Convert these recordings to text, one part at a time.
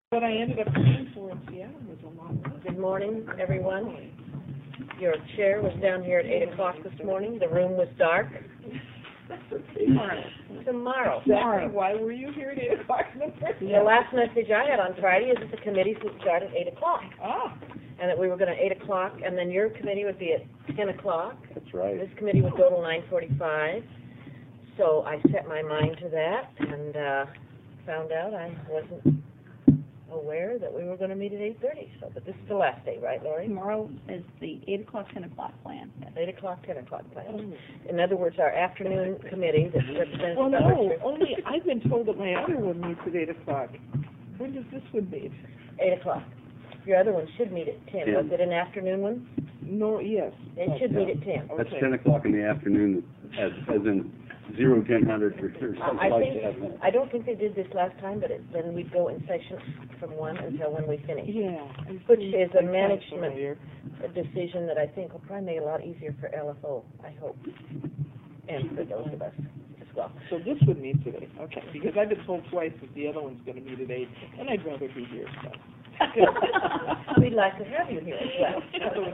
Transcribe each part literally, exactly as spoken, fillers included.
What I ended up paying for in Seattle was a lot less. Good morning, everyone. Your chair was down here at eight o'clock this morning. The room was dark. Tomorrow. Tomorrow. Exactly. Why were you here at eight o'clock in the first The last message I had on Friday is that the committees would start at eight o'clock. Ah. And that we were going to eight o'clock, and then your committee would be at ten o'clock. That's right. This committee would go till nine forty-five. So I set my mind to that and uh, found out I wasn't aware that we were going to meet at eight thirty. So, but this is the last day, right, Lori? Tomorrow is the eight o'clock, ten o'clock plan. eight o'clock, ten o'clock plan. In other words, our afternoon committee that represents Well, the no, district. only I've been told that my other one meets at eight o'clock. When does this one meet? eight o'clock. Your other one should meet at ten. ten. Was it an afternoon one? No, yes. It should meet at ten. That's Okay. ten o'clock in the afternoon, as, as in zero, ten hundred, or something I like think, that. I don't think they did this last time, but it, then we'd go in session from one until when we finish. Yeah. Which is a I'm kinda management familiar. A decision that I think will probably make it a lot easier for L F O, I hope, and for those of us as well. So this one meets at eight, okay, because I've been told twice that the other one's gonna meet at eight, and I'd rather be here, so. We'd like to have you here as well.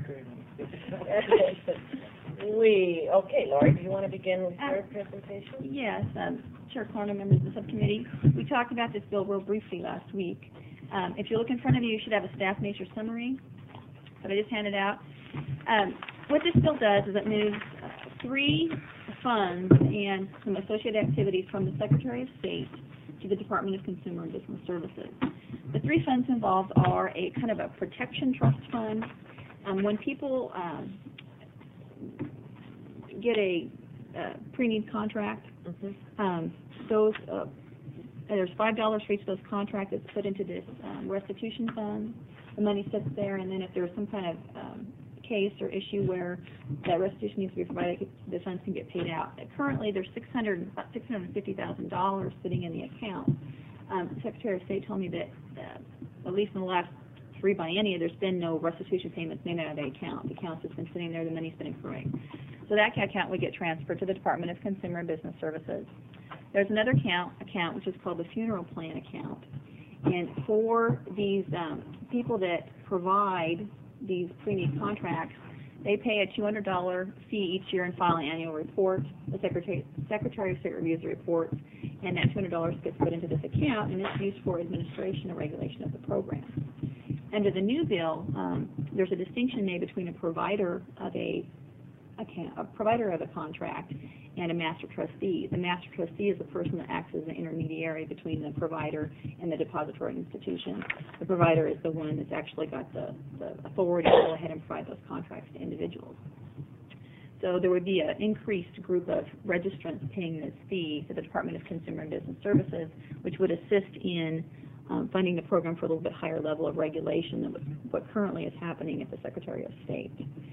We, okay, Lori, do you want to begin with your presentation? Yes, um, Chair Corner, members of the subcommittee. We talked about this bill real briefly last week. Um, if you look in front of you, you should have a staff nature summary that I just handed out. Um, what this bill does is it moves uh, three funds and some associated activities from the Secretary of State to the Department of Consumer and Business Services. The three funds involved are a kind of a protection trust fund. Um, when people um, get a uh, pre-need contract, Mm-hmm. um, those uh, there's five dollars for each of those contracts that's put into this um, restitution fund. The money sits there, and then if there's some kind of um, case or issue where that restitution needs to be provided, the funds can get paid out. Currently, there's six hundred about six hundred fifty thousand dollars sitting in the account. Um, the Secretary of State told me that uh, at least in the last three biennia, there's been no restitution payments made out of the account. The account's just been sitting there, the money's been accruing. So that account would get transferred to the Department of Consumer and Business Services. There's another account, account which is called the funeral plan account. And for these um, people that provide these pre-need contracts, they pay a two hundred dollar fee each year and file an annual report. The Secretary, Secretary of State reviews the reports, and that two hundred dollars gets put into this account, and it's used for administration and regulation of the program. Under the new bill, um, there's a distinction made between a provider of a, a, a provider of a contract and a master trustee. The master trustee is the person that acts as an intermediary between the provider and the depository institution. The provider is the one that's actually got the, the authority to go ahead and provide those contracts to individuals. So there would be an increased group of registrants paying this fee to the Department of Consumer and Business Services, which would assist in Um, funding the program for a little bit higher level of regulation than what, what currently is happening at the Secretary of State.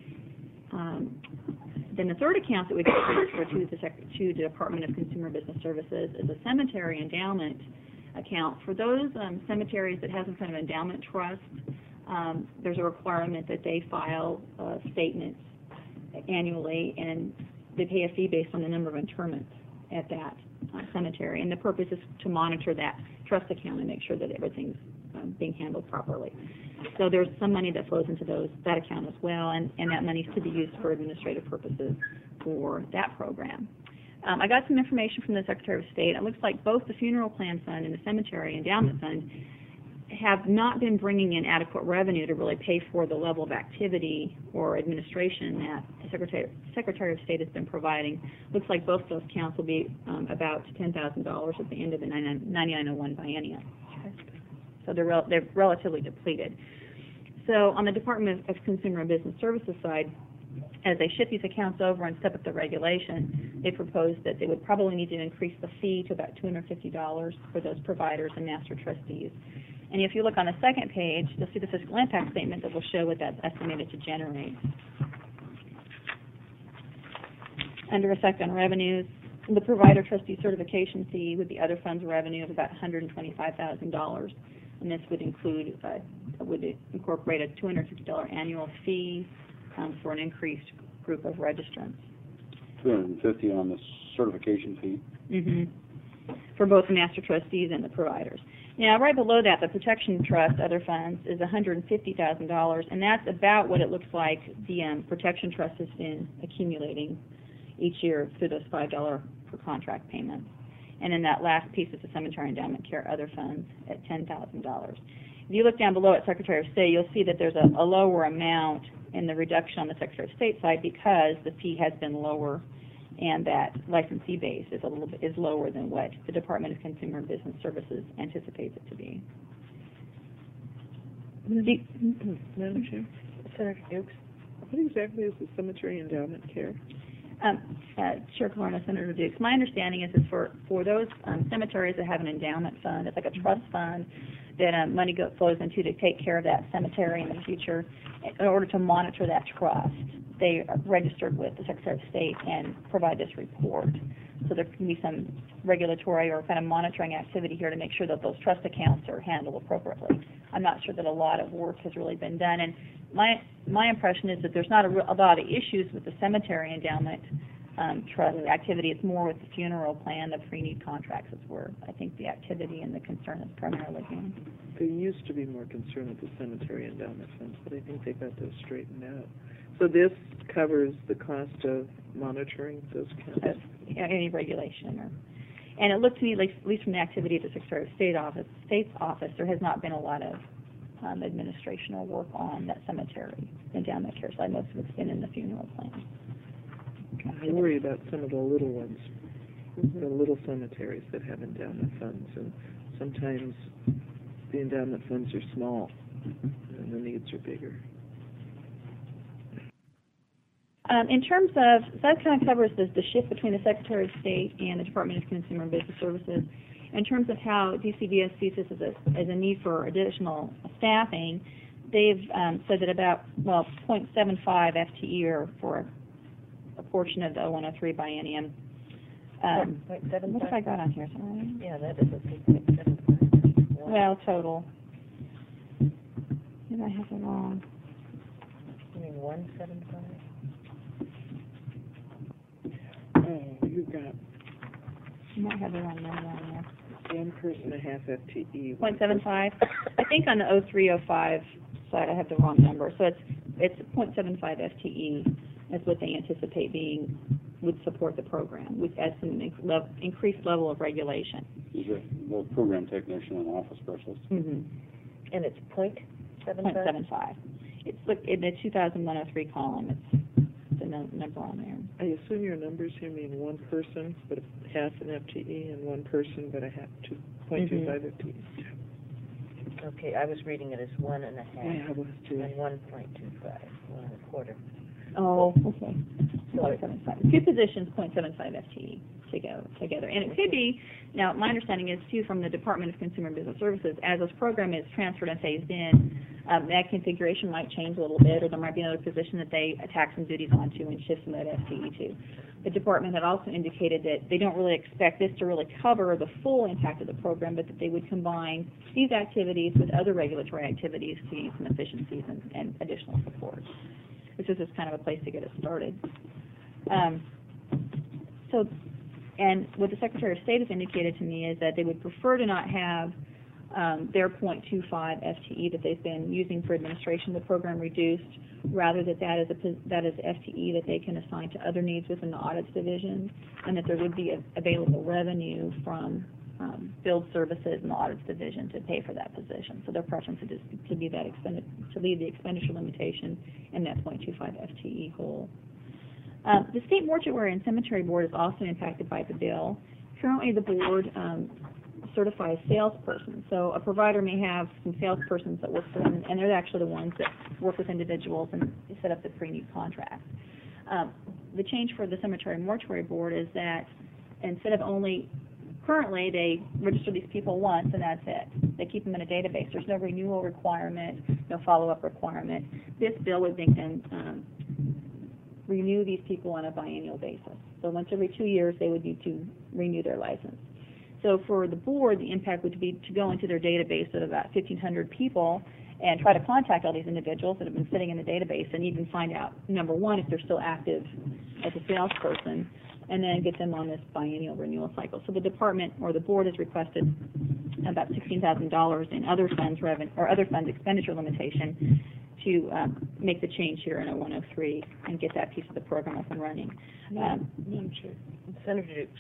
Um, then the third account that we get transferred to the, Sec to the Department of Consumer Business Services is a cemetery endowment account. For those um, cemeteries that have some kind of endowment trust, um, there's a requirement that they file uh, statements annually, and they pay a fee based on the number of interments at that uh, cemetery. And the purpose is to monitor that trust account and make sure that everything's um, being handled properly. So there's some money that flows into those that account as well, and, and that money is to be used for administrative purposes for that program. Um, I got some information from the Secretary of State. It looks like both the funeral plan fund and the cemetery endowment fund have not been bringing in adequate revenue to really pay for the level of activity or administration that the Secretary, Secretary of State has been providing. Looks like both those accounts will be um, about ten thousand dollars at the end of the ninety-nine oh one biennia. So they're, rel they're relatively depleted. So on the Department of Consumer and Business Services side, as they shift these accounts over and step up the regulation, they proposed that they would probably need to increase the fee to about two hundred fifty dollars for those providers and master trustees. And if you look on the second page, you'll see the fiscal impact statement that will show what that's estimated to generate. Under effect on revenues, the provider trustee certification fee would be other funds revenue of about one hundred twenty-five thousand dollars. And this would include, uh, would incorporate a two hundred fifty dollar annual fee um, for an increased group of registrants. two hundred fifty on the certification fee. Mm-hmm. For both the master trustees and the providers. Now, right below that, the Protection Trust, other funds, is one hundred fifty thousand dollars, and that's about what it looks like the um, Protection Trust has been accumulating each year through those five dollars per contract payments. And then that last piece is the Cemetery Endowment Care Other Funds at ten thousand dollars. If you look down below at Secretary of State, you'll see that there's a, a lower amount in the reduction on the Secretary of State side because the fee has been lower and that licensee base is a little bit is lower than what the Department of Consumer and Business Services anticipates it to be. Madam Chair, Senator Dukes? what exactly is the cemetery endowment care? Um, uh, Chair Colorno, Senator Dukes, my understanding is, is for, for those um, cemeteries that have an endowment fund, it's like a trust fund that um, money go, flows into to take care of that cemetery in the future. In order to monitor that trust, they are registered with the Secretary of State and provide this report. So there can be some regulatory or kind of monitoring activity here to make sure that those trust accounts are handled appropriately. I'm not sure that a lot of work has really been done, and my my impression is that there's not a, re- a lot of issues with the cemetery endowment um, trust activity. It's more with the funeral plan, the pre-need contracts is where I think the activity and the concern is primarily been. There used to be more concern with the cemetery endowment funds, but I think they got those straightened out. So this covers the cost of monitoring those Of, accounts? you know, any regulation or, and it looked to me, like, at least from the activity of the Secretary of State office, State's office, there has not been a lot of um, administrational work on that cemetery endowment care side. Most of it's been in the funeral plan. I worry about some of the little ones, the little cemeteries that have endowment funds, and sometimes the endowment funds are small and the needs are bigger. Um, in terms of, so that kind of covers the, the shift between the Secretary of State and the Department of Consumer and Business Services. In terms of how D C B S sees this as a, as a need for additional staffing, they've um, said that about, well, zero point seven five F T E or for a portion of the oh one oh three biennium. Um, Point seven what have I got on here? Sorry. Yeah, that is a point seven five. Well, total. Did I have it wrong? You mean one seven five? Oh, you got I might have the wrong number on there. one person a half F T E. point seven five. I think on the oh three oh five side I have the wrong number. So it's it's point seven five F T E is what they anticipate being would support the program, which adds some inc- lev- increased level of regulation. He's a well, program technician and office specialist. Mm-hmm. And it's point seven point five? seven five. It's look in the two thousand one oh three column. It's the no, number on there. I assume your numbers here mean one person, but a half an F T E, and one person, but a half, two point two five F T E. Okay, I was reading it as one and a half. Yeah, I was too. And one point two five, one and a quarter. Oh, okay. So point it- seven five. Two positions, point seven five F T E to go together. And it could be, now my understanding is too from the Department of Consumer and Business Services, as this program is transferred and phased in, um, that configuration might change a little bit, or there might be another position that they attack some duties onto and shift some of that F T E to. The department had also indicated that they don't really expect this to really cover the full impact of the program, but that they would combine these activities with other regulatory activities to gain some efficiencies and, and additional support. This is just kind of a place to get it started. Um, so, and what the Secretary of State has indicated to me is that they would prefer to not have um, their point two five F T E that they've been using for administration of the program reduced, rather that that is a that is F T E that they can assign to other needs within the audits division, and that there would be a, available revenue from um, billed services in the audits division to pay for that position. So their preference is to be that expended to leave the expenditure limitation in that point two five F T E hole. Uh, the State Mortuary and Cemetery Board is also impacted by the bill. Currently, the board um, certifies salespersons. So a provider may have some salespersons that work for them, and they're actually the ones that work with individuals and set up the pre-need contracts. Um, the change for the Cemetery and Mortuary Board is that instead of only, currently they register these people once and that's it. They keep them in a database. There's no renewal requirement, no follow-up requirement. This bill would make them um, renew these people on a biannual basis. So once every two years, they would need to renew their license. So for the board, the impact would be to go into their database of about fifteen hundred people and try to contact all these individuals that have been sitting in the database and even find out, number one, if they're still active as a salesperson, and then get them on this biennial renewal cycle. So the department or the board has requested about sixteen thousand dollars in other funds revenue, or other funds expenditure limitation to um, make the change here in oh one oh three and get that piece of the program up and running. Um, Madam Chair, Senator Dukes.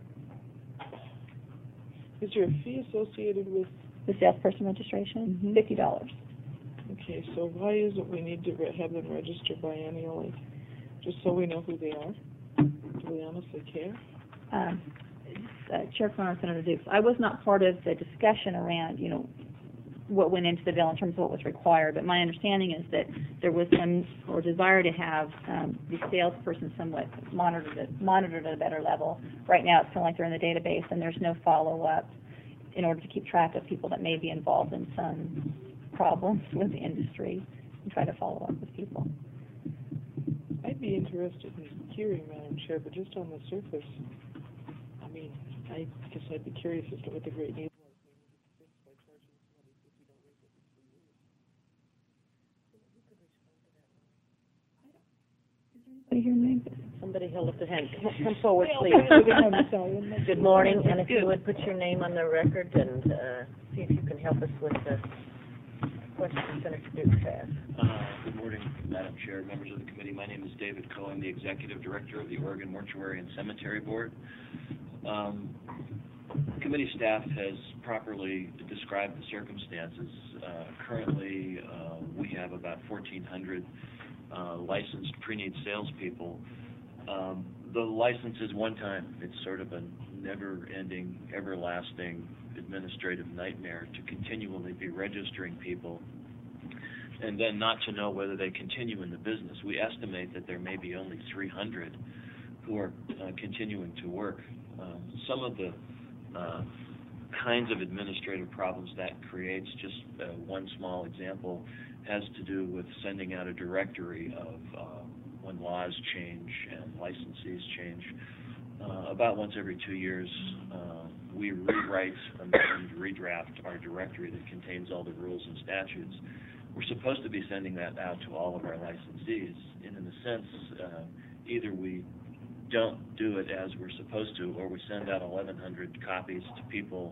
is there a fee associated with, the salesperson registration, Mhm. fifty dollars. okay, so why is it we need to re- have them register biannually? Just so we know who they are? Do we honestly care? Um, uh, Chair Cronin, Senator Dukes, I was not part of the discussion around, you know, what went into the bill in terms of what was required, but my understanding is that there was some, or desire to have um, the salesperson somewhat monitored at, monitored at a better level. Right now, it's kind of like they're in the database, and there's no follow-up in order to keep track of people that may be involved in some problems with the industry and try to follow up with people. I'd be interested in hearing, Madam Chair, but just on the surface, I mean, I guess I'd be curious as to what the great need was. Anybody hear me? Somebody held up their hand. Come, come forward, please. I'm sorry. Good morning, and if you would put your name on the record and uh, see if you can help us with the question Senator Dukes has. Uh, Good morning, Madam Chair, members of the committee. My name is David Coe. I'm the Executive Director of the Oregon Mortuary and Cemetery Board. Um, committee staff has properly described the circumstances. Uh, currently, uh, we have about fourteen hundred uh, licensed pre-need salespeople. Um, the license is one time. It's sort of a never-ending, everlasting administrative nightmare to continually be registering people and then not to know whether they continue in the business. We estimate that there may be only three hundred who are uh, continuing to work. Um, some of the uh, kinds of administrative problems that creates, just uh, one small example, has to do with sending out a directory of uh, when laws change and licensees change. Uh, about once every two years, uh, we rewrite and redraft our directory that contains all the rules and statutes. We're supposed to be sending that out to all of our licensees, and in a sense, uh, either we don't do it as we're supposed to, or we send out eleven hundred copies to people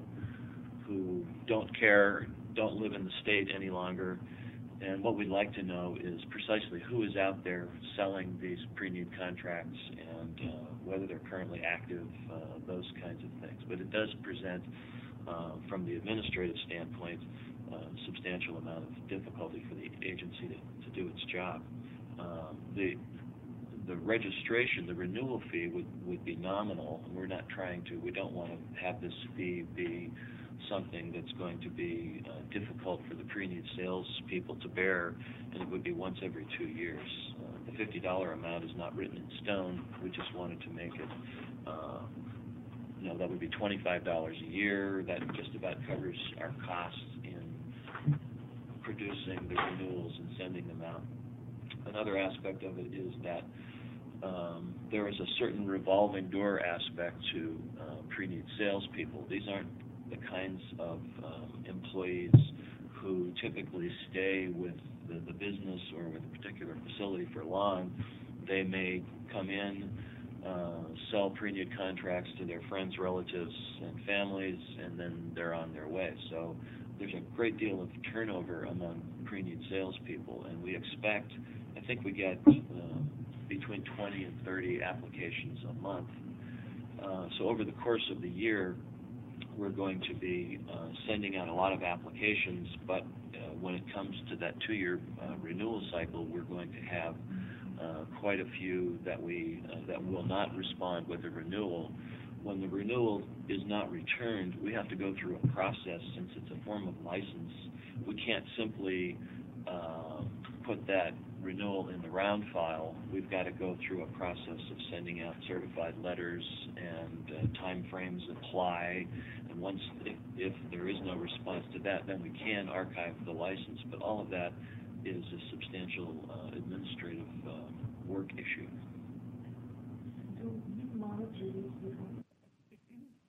who don't care, don't live in the state any longer. And what we'd like to know is precisely who is out there selling these pre-need contracts and uh, whether they're currently active, uh, those kinds of things. But it does present, uh, from the administrative standpoint, a substantial amount of difficulty for the agency to, to do its job. Um, the the registration, the renewal fee would, would be nominal. We're not trying to, we don't want to have this fee be something that's going to be uh, difficult for the pre-need sales people to bear, and it would be once every two years. Uh, the fifty dollar amount is not written in stone. We just wanted to make it, uh, you know, that would be twenty-five dollars a year. That just about covers our costs in producing the renewals and sending them out. Another aspect of it is that um, there is a certain revolving door aspect to uh, pre-need salespeople. These aren't the kinds of um, employees who typically stay with the, the business or with a particular facility for long. They may come in, uh, sell pre-need contracts to their friends, relatives, and families, and then they're on their way. So there's a great deal of turnover among pre-need salespeople, and we expect, I think we get uh, between twenty and thirty applications a month. Uh, so over the course of the year, we're going to be uh, sending out a lot of applications, but uh, when it comes to that two-year uh, renewal cycle, we're going to have uh, quite a few that we uh, that will not respond with a renewal. When the renewal is not returned, we have to go through a process. Since it's a form of license, we can't simply uh, put that renewal in the round file. We've got to go through a process of sending out certified letters, and uh, time frames apply. And once, if, if there is no response to that, then we can archive the license. But all of that is a substantial uh, administrative uh, work issue.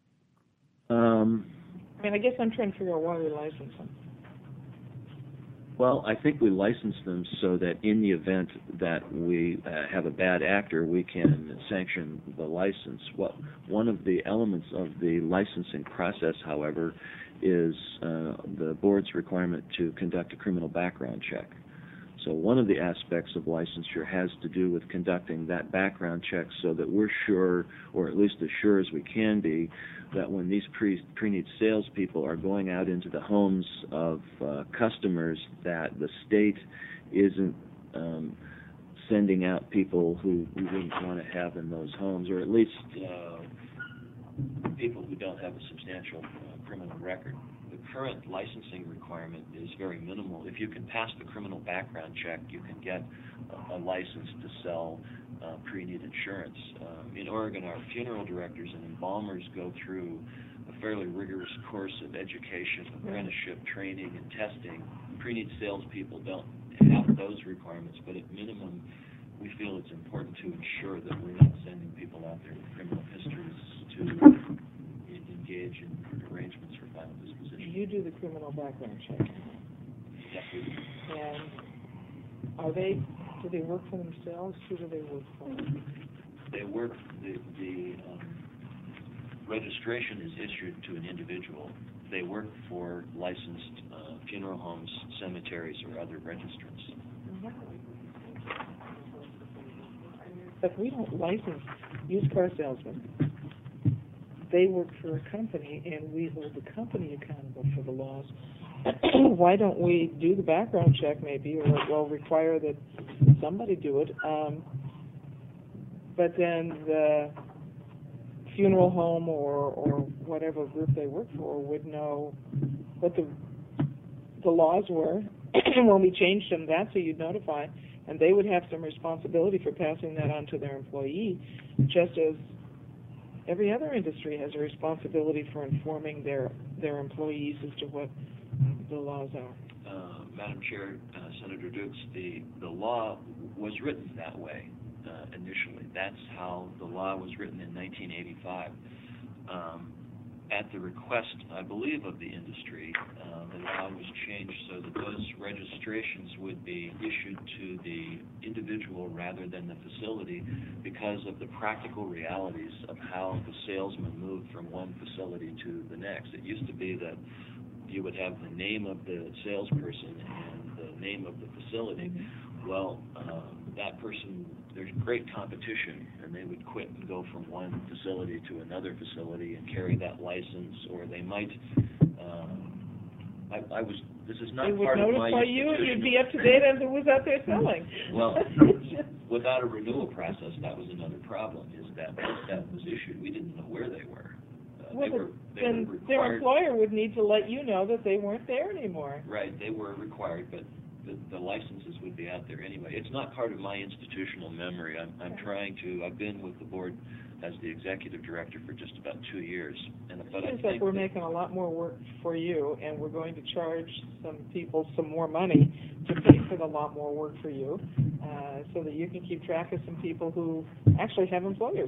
Um, I mean, I guess I'm trying to figure out why we license them. Well, I think we license them so that in the event that we uh, have a bad actor, we can sanction the license. What, one of the elements of the licensing process, however, is uh, the board's requirement to conduct a criminal background check. So one of the aspects of licensure has to do with conducting that background check so that we're sure, or at least as sure as we can be, that when these pre, pre-need salespeople are going out into the homes of uh, customers, that the state isn't um, sending out people who we wouldn't want to have in those homes, or at least uh, people who don't have a substantial uh, criminal record. The current licensing requirement is very minimal. If you can pass the criminal background check, you can get a, a license to sell uh, pre-need insurance. Um, in Oregon, our funeral directors and embalmers go through a fairly rigorous course of education, apprenticeship, training, and testing. Pre-need salespeople don't have those requirements, but at minimum, we feel it's important to ensure that we're not sending people out there with criminal histories to engage in arrangements for final disposition. You do the criminal background check. Yes, we do. And are they, do they work for themselves? Who do they work for? They work, the, the um, registration is issued to an individual. They work for licensed uh, funeral homes, cemeteries, or other registrants. But we don't license used car salesmen. They work for a company, and we hold the company accountable for the laws. Why don't we do the background check, maybe, or well, require that somebody do it? Um, but then the funeral home or or whatever group they work for would know what the the laws were when we changed them. That's who you'd notify, and they would have some responsibility for passing that on to their employee, just as every other industry has a responsibility for informing their their employees as to what the laws are. Uh, Madam Chair, uh, Senator Dukes, the, the law was written that way uh, initially. That's how the law was written in nineteen eighty-five. Um, at the request, I believe, of the industry, uh, the law was changed so that those registrations would be issued to the individual rather than the facility because of the practical realities of how the salesman moved from one facility to the next. It used to be that you would have the name of the salesperson and the name of the facility. Well, uh, that person, there's great competition, and they would quit and go from one facility to another facility and carry that license, or they might, um, I, I was, this is not They would part of my notify you, and you'd be institutional- up to date on who was out there selling. Well, without a renewal process, that was another problem, is that once that was issued, we didn't know where they were. Uh, Well, they were, they then were their required. employer would need to let you know that they weren't there anymore. Right, they were required, but the, the licenses would be out there anyway. It's not part of my institutional memory. I'm, I'm trying to, I've been with the board as the executive director for just about two years. And, but I Seems like think we're that- making a lot more work for you, and we're going to charge some people some more money to pay for the lot more work for you, uh, so that you can keep track of some people who actually have employers.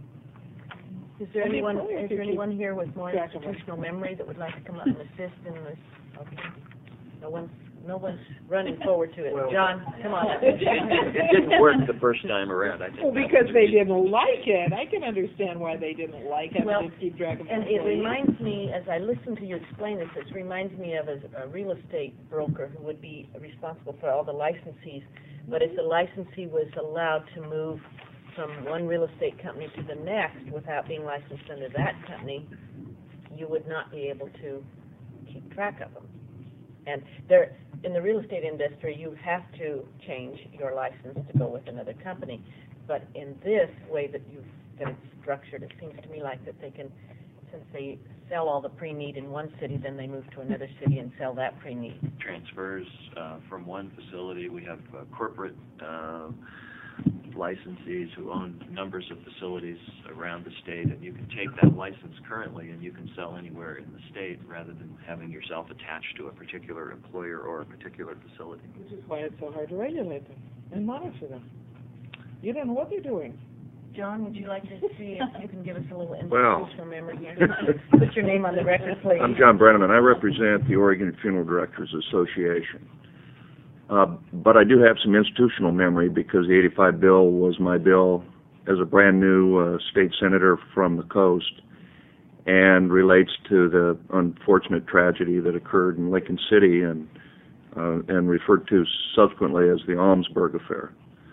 Is there I mean, anyone, employers is who there keep anyone here with more track of it. institutional memory that would like to come up and assist in this? Okay. No one's, no one's running forward to it. John, come on. It, it, it didn't work the first time around, I think. Well, that because was they the- didn't like it. I can understand why they didn't like having Well, to keep track of And it employees. reminds me, as I listen to you explain this, it reminds me of a, a real estate broker who would be responsible for all the licensees. But if the licensee was allowed to move from one real estate company to the next without being licensed under that company, you would not be able to keep track of them. And there, in the real estate industry, you have to change your license to go with another company. But in this way that you've got it structured, it seems to me like that they can, since they sell all the pre-need in one city, then they move to another city and sell that pre-need. transfers uh, from one facility. We have uh, corporate uh, licensees who own numbers of facilities around the state, and you can take that license currently and you can sell anywhere in the state rather than having yourself attached to a particular employer or a particular facility. Which is why it's so hard to regulate them and monitor them. You don't know what they're doing. John, would you like to see if you can give us a little Well. institutional memory here? Put your name on the record, please. I'm John Brenneman. I represent the Oregon Funeral Directors Association. Uh, but I do have some institutional memory because the eighty-five bill was my bill as a brand new uh, state senator from the coast, and relates to the unfortunate tragedy that occurred in Lincoln City and uh, and referred to subsequently as the Almsburg affair.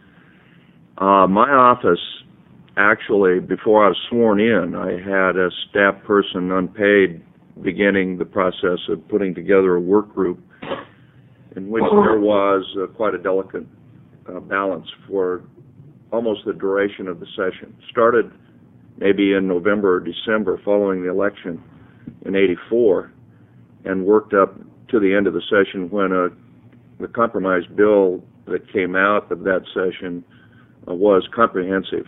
Uh, my office, actually, before I was sworn in, I had a staff person unpaid beginning the process of putting together a work group in which there was uh, quite a delicate uh, balance for almost the duration of the session. Started maybe in November or December following the election in eighty-four, and worked up to the end of the session when a, the compromise bill that came out of that session uh, was comprehensive.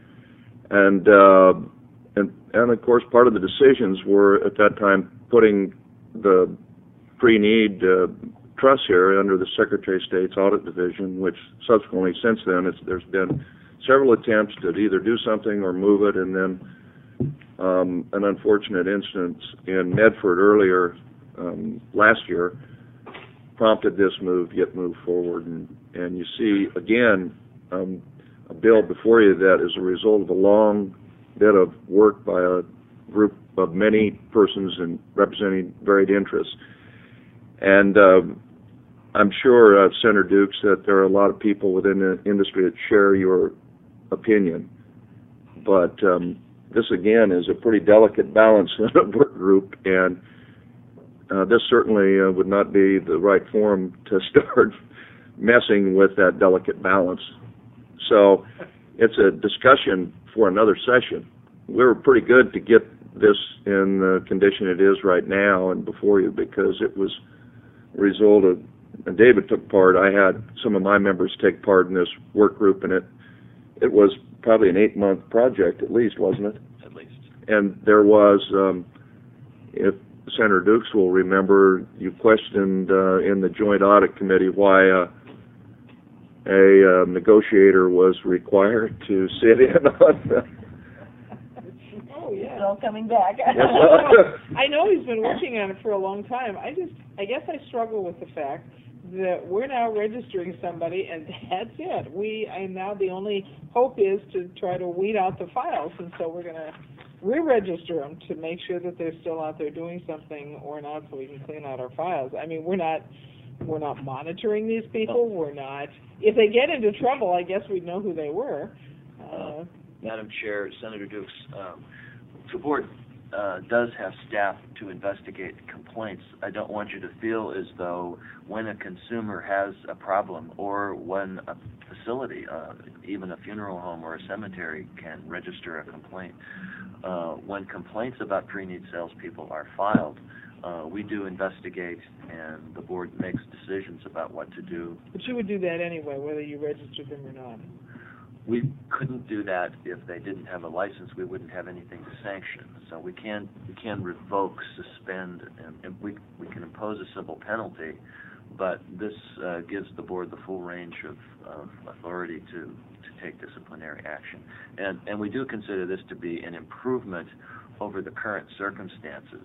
And, uh, and, and of course, part of the decisions were at that time putting the pre-need uh, trust here under the Secretary of State's Audit Division, which subsequently, since then, it's, there's been several attempts to either do something or move it, and then um, an unfortunate instance in Medford earlier um, last year prompted this move, yet move forward. And, and you see, again, um, a bill before you that is a result of a long bit of work by a group of many persons and representing varied interests. And um, I'm sure, uh, Senator Dukes, that there are a lot of people within the industry that share your opinion. But um, this, again, is a pretty delicate balance in a work group, and uh, this certainly uh, would not be the right forum to start messing with that delicate balance. So it's a discussion for another session. We were pretty good to get this in the condition it is right now and before you, because it was a result of, and David took part, I had some of my members take part in this work group, and it it was probably an eight-month project at least, wasn't it? At least. And there was, um, if Senator Dukes will remember, you questioned uh, in the Joint Audit Committee why uh, a uh, negotiator was required to sit in on the... Oh, yeah. It's all coming back. I know he's been working on it for a long time. I just, I guess I struggle with the fact that we're now registering somebody, and that's it. We, and now the only hope is to try to weed out the files, and so we're going to re-register them to make sure that they're still out there doing something or not, so we can clean out our files. I mean, we're not, we're not monitoring these people. We're not. If they get into trouble, I guess we'd know who they were. Uh, Madam Chair, Senator Dukes, um, the board uh, does have staff to investigate complaints. I don't want you to feel as though when a consumer has a problem, or when a facility, uh, even a funeral home or a cemetery, can register a complaint. Uh, when complaints about pre-need salespeople are filed, uh, we do investigate, and the board makes decisions about what to do. but you would do that anyway, whether you registered them or not. We couldn't do that if they didn't have a license. We wouldn't have anything to sanction. So we can we can revoke, suspend, and, and we we can impose a civil penalty. But this uh, gives the board the full range of, of authority to to take disciplinary action. And and we do consider this to be an improvement over the current circumstances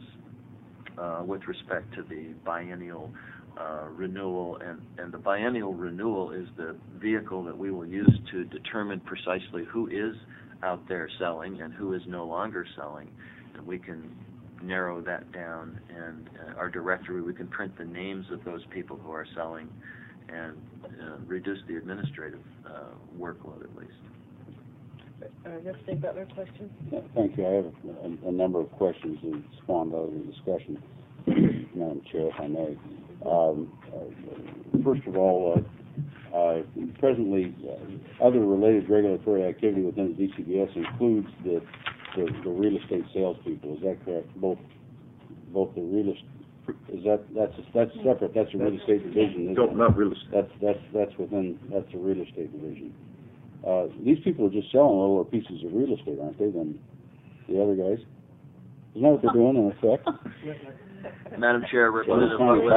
uh, with respect to the biennial Uh, renewal, and, and the biennial renewal is the vehicle that we will use to determine precisely who is out there selling and who is no longer selling, and we can narrow that down, and uh, our directory, we can print the names of those people who are selling and uh, reduce the administrative uh, workload at least. Uh, let's take another question. Yeah, thank you. I have a, a number of questions that spawned out of the discussion, Madam Chair, if I may. Um, uh, first of all, uh, uh, presently, uh, other related regulatory activity within the D C B S includes the, the, the real estate salespeople. Is that correct? Both, both the real estate. Is that that's that's separate? That's a real estate division. Don't, not real estate. That's that's that's within that's a real estate division. Uh, these people are just selling littler pieces of real estate, aren't they? Than the other guys. Isn't that what they're doing in effect? Madam Chair, Representative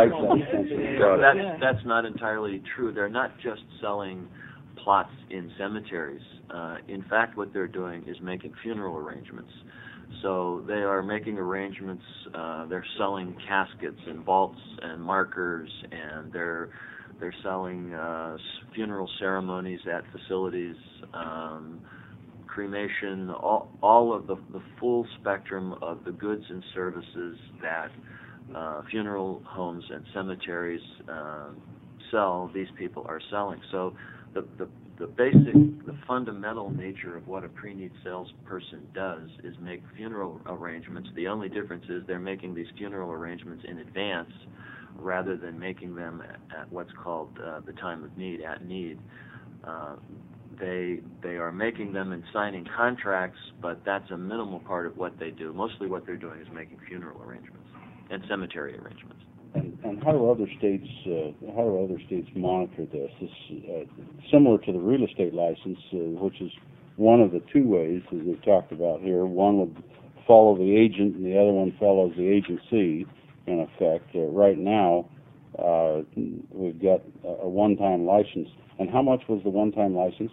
Well, that's, that's not entirely true. They're not just selling plots in cemeteries. Uh, in fact, what they're doing is making funeral arrangements. So they are making arrangements, uh, they're selling caskets and vaults and markers, and they're They're selling uh, s- funeral ceremonies at facilities, um, cremation, all, all of the, the full spectrum of the goods and services that uh, funeral homes and cemeteries uh, sell, these people are selling. So the, the, the basic, the fundamental nature of what a pre-need salesperson does is make funeral arrangements. The only difference is they're making these funeral arrangements in advance rather than making them at, at what's called uh, the time of need, at need. Uh, They they are making them and signing contracts, but that's a minimal part of what they do. Mostly what they're doing is making funeral arrangements and cemetery arrangements. And, and how do other states uh, how do other states monitor this? This uh, similar to the real estate license, uh, which is one of the two ways that we've talked about here. One would follow the agent, and the other one follows the agency. In effect, uh, right now uh, we've got a, a one-time license. And how much was the one-time license?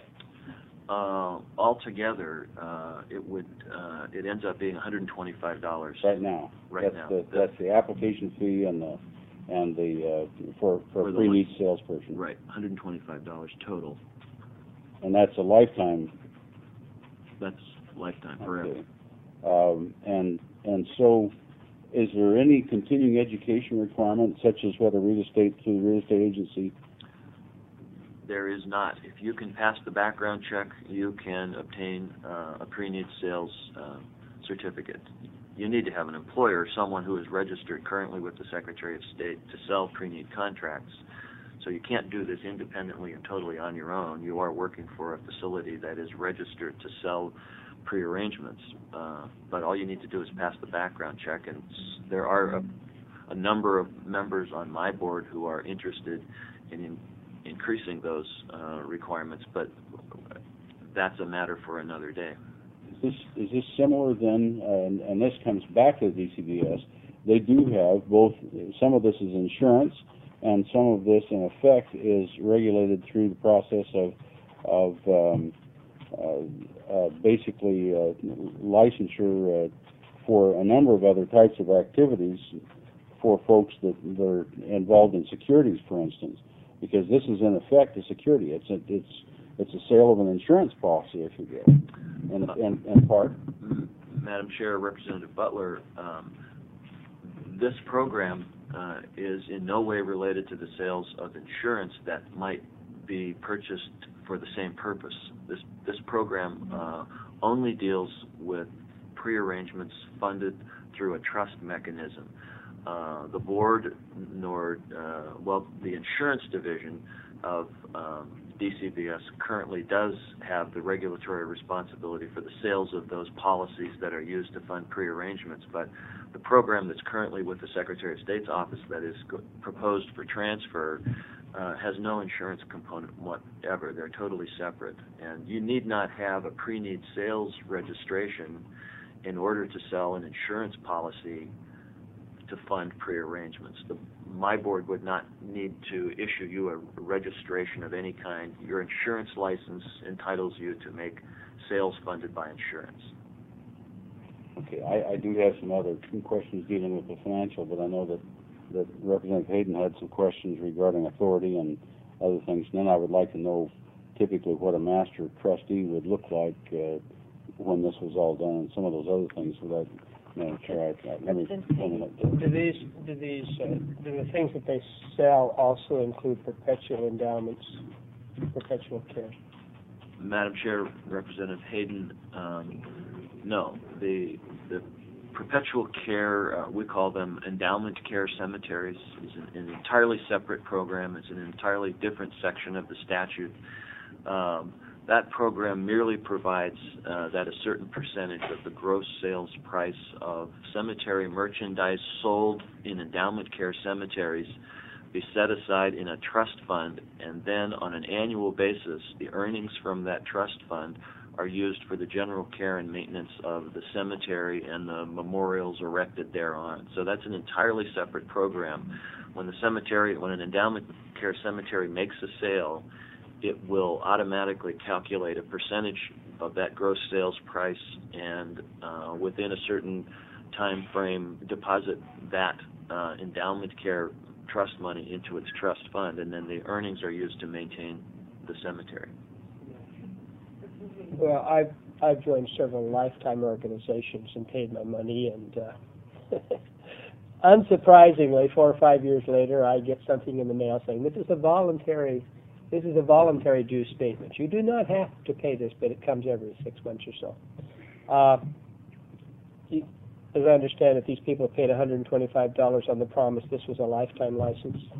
Uh, altogether, uh, it would uh, it ends up being one hundred twenty-five dollars Right now. Right that's now. The, that's the application fee and the and the uh, for for, For a the pre-need license. salesperson. Right, one hundred twenty-five dollars total. And that's a lifetime. That's lifetime, forever. Okay. Um, and and so, is there any continuing education requirement, such as what a real estate through the real estate agency? There is not. If you can pass the background check, you can obtain uh, a pre-need sales uh, certificate. You need to have an employer, someone who is registered currently with the Secretary of State to sell pre-need contracts. So you can't do this independently and totally on your own. You are working for a facility that is registered to sell pre-arrangements. Uh, but all you need to do is pass the background check, and s- there are a, a number of members on my board who are interested in, in increasing those uh, requirements, but that's a matter for another day. Is this is this similar then? Uh, and, and this comes back to the D C B S. They do have both. Some of this is insurance, and some of this, in effect, is regulated through the process of of um, uh, uh, basically uh, licensure uh, for a number of other types of activities for folks that that are involved in securities, for instance. Because this is in effect a security. It's a, it's it's a sale of an insurance policy, if you will, in, in, in part. Madam Chair, Representative Butler, um, this program uh, is in no way related to the sales of insurance that might be purchased for the same purpose. This this program uh, only deals with pre-arrangements funded through a trust mechanism. Uh, the board, nor, uh, well, the insurance division of um, D C B S currently does have the regulatory responsibility for the sales of those policies that are used to fund pre-arrangements, but the program that's currently with the Secretary of State's office that is go- proposed for transfer uh, has no insurance component whatever. They're totally separate, and you need not have a pre-need sales registration in order to sell an insurance policy to fund pre-arrangements. The, my board would not need to issue you a registration of any kind. Your insurance license entitles you to make sales funded by insurance. Okay, I, I do have some other questions dealing with the financial, but I know that, that Representative Hayden had some questions regarding authority and other things. And then I would like to know typically what a master trustee would look like uh, when this was all done, and some of those other things without. No, sure. I, I, let me. Do these, do these, uh, do the things that they sell also include perpetual endowments, perpetual care? Madam Chair, Representative Hayden, um, no. The the perpetual care, uh, we call them endowment care cemeteries, is an, an entirely separate program. It's an entirely different section of the statute. Um, That program merely provides uh, that a certain percentage of the gross sales price of cemetery merchandise sold in endowment care cemeteries be set aside in a trust fund, and then on an annual basis, the earnings from that trust fund are used for the general care and maintenance of the cemetery and the memorials erected thereon. So that's an entirely separate program. When the cemetery, when an endowment care cemetery makes a sale, it will automatically calculate a percentage of that gross sales price and uh, within a certain time frame deposit that uh, endowment care trust money into its trust fund, and then the earnings are used to maintain the cemetery. Well, I've, I've joined several lifetime organizations and paid my money, and uh, unsurprisingly, four or five years later, I get something in the mail saying, this is a voluntary, this is a voluntary due statement. You do not have to pay this, but it comes every six months or so. Uh, you, as I understand it, these people paid one hundred twenty-five dollars on the promise this was a lifetime license. Is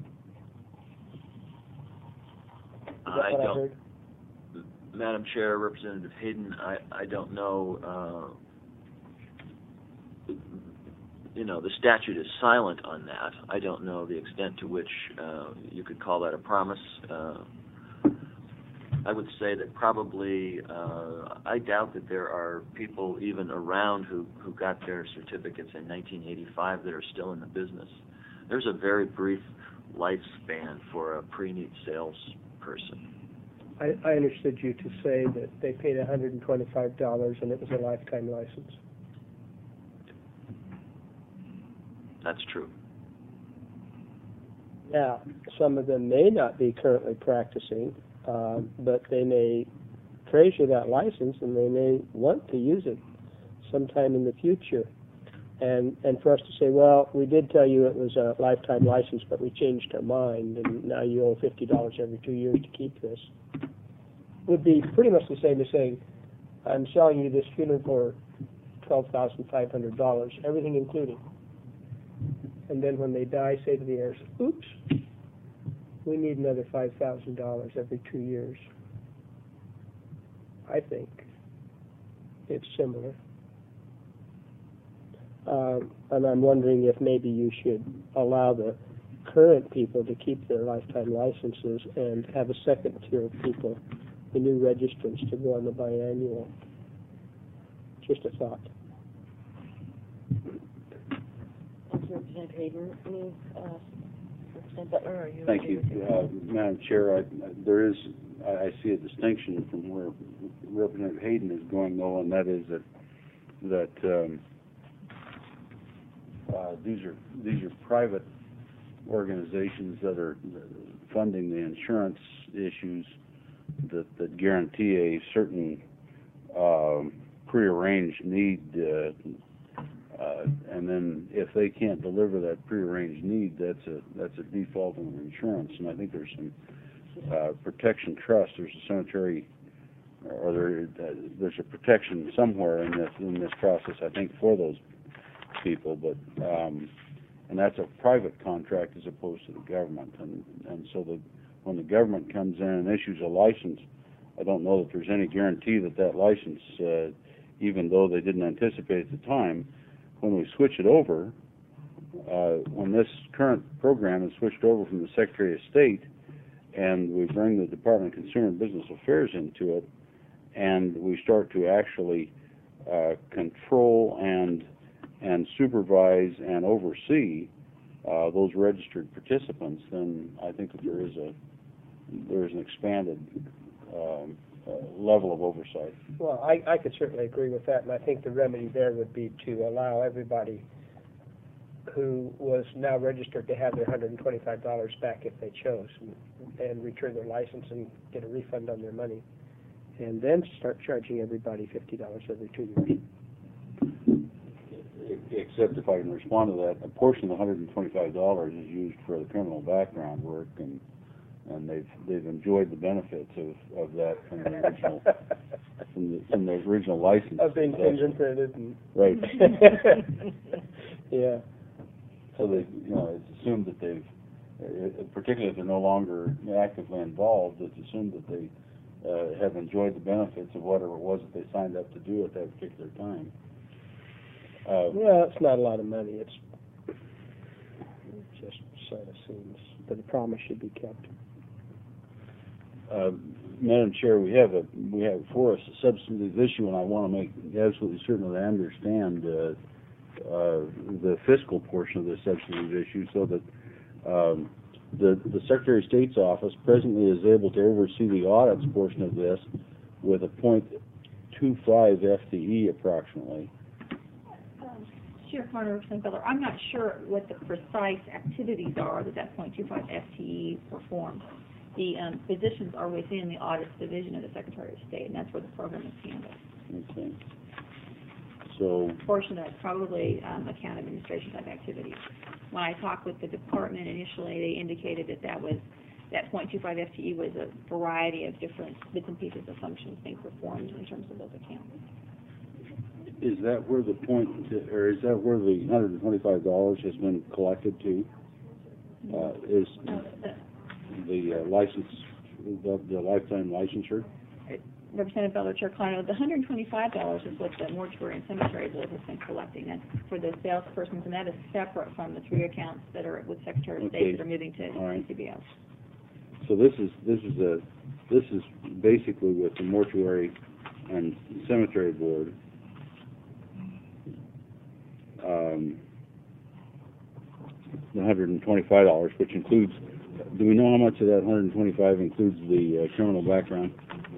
that I what I don't, heard? Madam Chair, Representative Hayden, I, I don't know, uh, you know, the statute is silent on that. I don't know the extent to which uh, you could call that a promise. Uh, I would say that probably, uh, I doubt that there are people even around who, who got their certificates in nineteen eighty-five that are still in the business. There's a very brief lifespan for a pre-need sales person. I, I understood you to say that they paid one hundred twenty-five dollars and it was a lifetime license. That's true. Now, some of them may not be currently practicing, um, but they may treasure that license and they may want to use it sometime in the future. And and for us to say, well, we did tell you it was a lifetime license, but we changed our mind, and now you owe fifty dollars every two years to keep this, would be pretty much the same as saying, I'm selling you this funeral for twelve thousand five hundred dollars, everything included. And then when they die, say to the heirs, oops, we need another five thousand dollars every two years. I think it's similar. Uh, and I'm wondering if maybe you should allow the current people to keep their lifetime licenses and have a second tier of people, the new registrants, to go on the biannual. Just a thought. Thank you, Representative Hayden. Any, uh, Representative Butler, are you? Thank okay you. with your- Uh, Madam Chair, I, there is, I, I see a distinction from where Representative Hayden is going, though, and that is that, that um, uh, these are, these are private organizations that are funding the insurance issues that, that guarantee a certain um, prearranged need, uh, uh, and then if they can't deliver that prearranged need, that's a that's a default on the insurance. And I think there's some uh, protection trust. There's a cemetery, or there uh, there's a protection somewhere in this in this process, I think, for those people. But um, and that's a private contract as opposed to the government. And and so the when the government comes in and issues a license, I don't know that there's any guarantee that that license, uh, even though they didn't anticipate at the time, when we switch it over, uh, when this current program is switched over from the Secretary of State, and we bring the Department of Consumer and Business Affairs into it, and we start to actually uh, control and and supervise and oversee uh, those registered participants, then I think that there is a there is an expanded um, uh, level of oversight. Well, I, I could certainly agree with that, and I think the remedy there would be to allow everybody who was now registered to have their one hundred twenty-five dollars back if they chose, and, and return their license and get a refund on their money, and then start charging everybody fifty dollars every two years. Except if I can respond to that, a portion of the one hundred twenty-five dollars is used for the criminal background work, and and they've they've enjoyed the benefits of, of that from the original from the, from the original license. Of being fingerprinted and right. Yeah. So they, you know, it's assumed that they've, uh, particularly if they're no longer actively involved, it's assumed that they uh, have enjoyed the benefits of whatever it was that they signed up to do at that particular time. Uh, Well, it's not a lot of money. It's just so it seems, but the promise should be kept. Uh, Madam Chair, we have a we have for us a substantive issue, and I want to make absolutely certain that I understand uh, uh, the fiscal portion of this substantive issue, so that um, the the Secretary of State's office presently is able to oversee the audits portion of this with a point two five F T E approximately. Um, Chair Carter, Representative Butler, I'm not sure what the precise activities are that that point two five F T E performs. The um, positions are within the audits division of the Secretary of State, and that's where the program is handled. Okay. So, A portion of it's probably um, account administration type activities. When I talked with the department initially, they indicated that that was, that point two five F T E was a variety of different bits and pieces of functions being performed in terms of those accounts. is that where the point, or is that where the one hundred and twenty-five dollars has been collected to? Uh, is the uh, license, the, the lifetime licensure? Representative Butler, Chair Klein, the one hundred and twenty-five dollars is what the Mortuary and Cemetery Board has been collecting. That's for the salespersons, and that is separate from the three accounts that are with Secretary of State Okay. that are moving to All right. N C B S. So this is, this is a, this is basically with the Mortuary and Cemetery Board. Um, the one hundred and twenty-five dollars, which includes, do we know how much of that one hundred and twenty-five includes the uh, criminal background?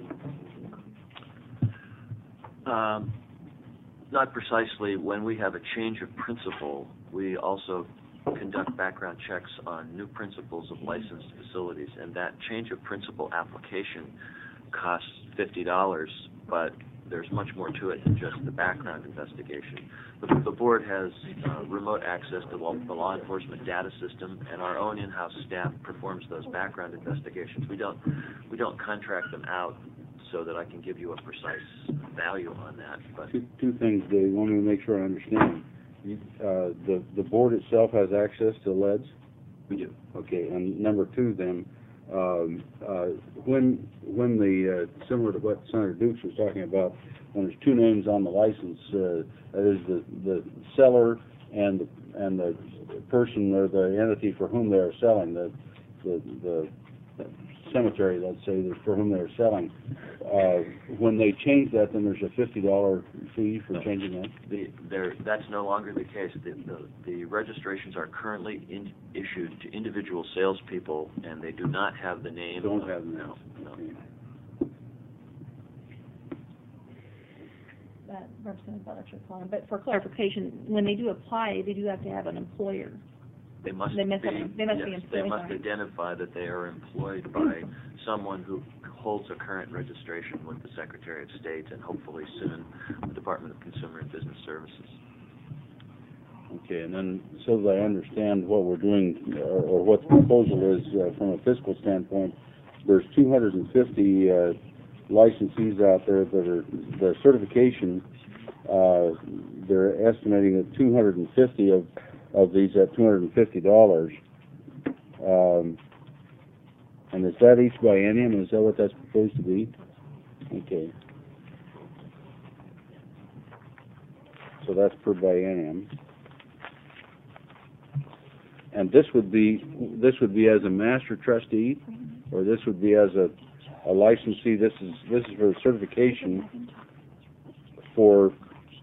Um, not precisely. When we have a change of principal, we also conduct background checks on new principals of licensed facilities, and that change of principal application costs fifty dollars, but there's much more to it than just the background investigation. The, the board has uh, remote access to law, the law enforcement data system, and our own in-house staff performs those background investigations. We don't, we don't contract them out so that I can give you a precise value on that. But Two, two things, Dave. One, to make sure I understand. You, uh, the, the board itself has access to leads? we do. Okay, and number two then, um, uh, when, when the, uh, similar to what Senator Dukes was talking about, when there's two names on the license, uh, that is the, the seller and, the and the person or the entity for whom they are selling, the, the, the cemetery, let's say, for whom they're selling, uh, when they change that, then there's a fifty dollar fee for changing that? The, there, that's no longer the case. The, the, the registrations are currently in, issued to individual salespeople, and they do not have the name. Don't of, have the name. No, no. Okay. That Representative Butler, Chair Klein, but for clarification, when they do apply, they do have to have an employer. They must They must be, have- they must be yes, employed they must by- identify that they are employed by someone who holds a current registration with the Secretary of State, and hopefully soon the Department of Consumer and Business Services. Okay, and then so that I understand what we're doing, or, or what the proposal is uh, from a fiscal standpoint, there's two hundred fifty uh, licensees out there that are, the certification, uh, they're estimating that two hundred fifty of, of these at two hundred fifty dollars. Um, and is that each biennium? Is that what that's supposed to be? Okay. So that's per biennium. And this would be, this would be as a master trustee, or this would be as a, a licensee. This is, this is for certification for,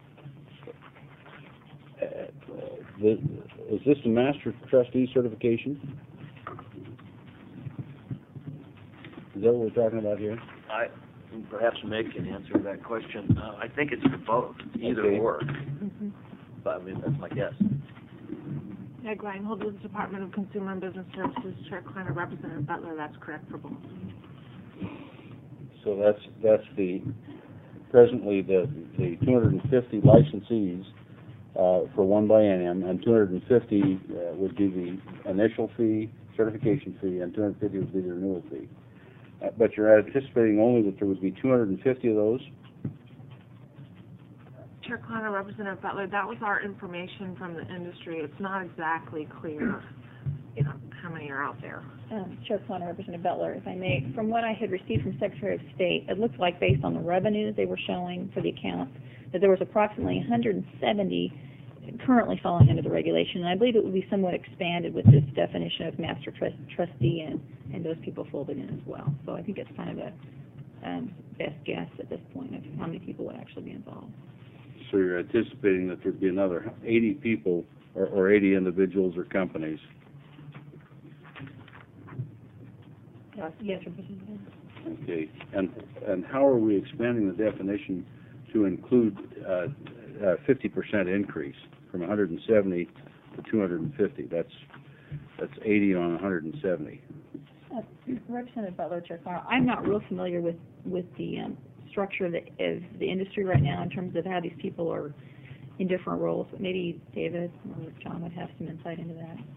uh, the, is this a master trustee certification? Is that what we're talking about here? I, perhaps Meg can answer that question. Uh, I think it's for both, either Okay. or, Mm-hmm. but I mean, that's my guess. Meg Reinhold with the Department of Consumer and Business Services, Chair Kleiner, Representative Butler, that's correct for both. So that's, that's the, presently the, the two hundred fifty licensees, uh, for one biennium, and two hundred fifty, uh, would be the initial fee, certification fee, and two hundred fifty would be the renewal fee. Uh, but you're anticipating only that there would be two hundred fifty of those? Chair Kleiner, Representative Butler, that was our information from the industry. It's not exactly clear, you know, how many are out there. Um, Chair Klein, Representative Butler, if I may, from what I had received from Secretary of State, it looked like based on the revenues they were showing for the accounts, that there was approximately one hundred seventy currently falling under the regulation, and I believe it would be somewhat expanded with this definition of master trust, trustee and, and those people folded in as well. So I think it's kind of a um, best guess at this point of how many people would actually be involved. So you're anticipating that there'd be another eighty people, or, or eighty individuals or companies? Yes, yes, Representative. Okay, and, and how are we expanding the definition to include uh, a fifty percent increase? from one hundred seventy to two hundred fifty. That's, that's eighty on one hundred seventy. Uh, Representative Butler, Chair Connor, I'm not real familiar with, with the um, structure of the, of the industry right now in terms of how these people are in different roles, but maybe David or John would have some insight into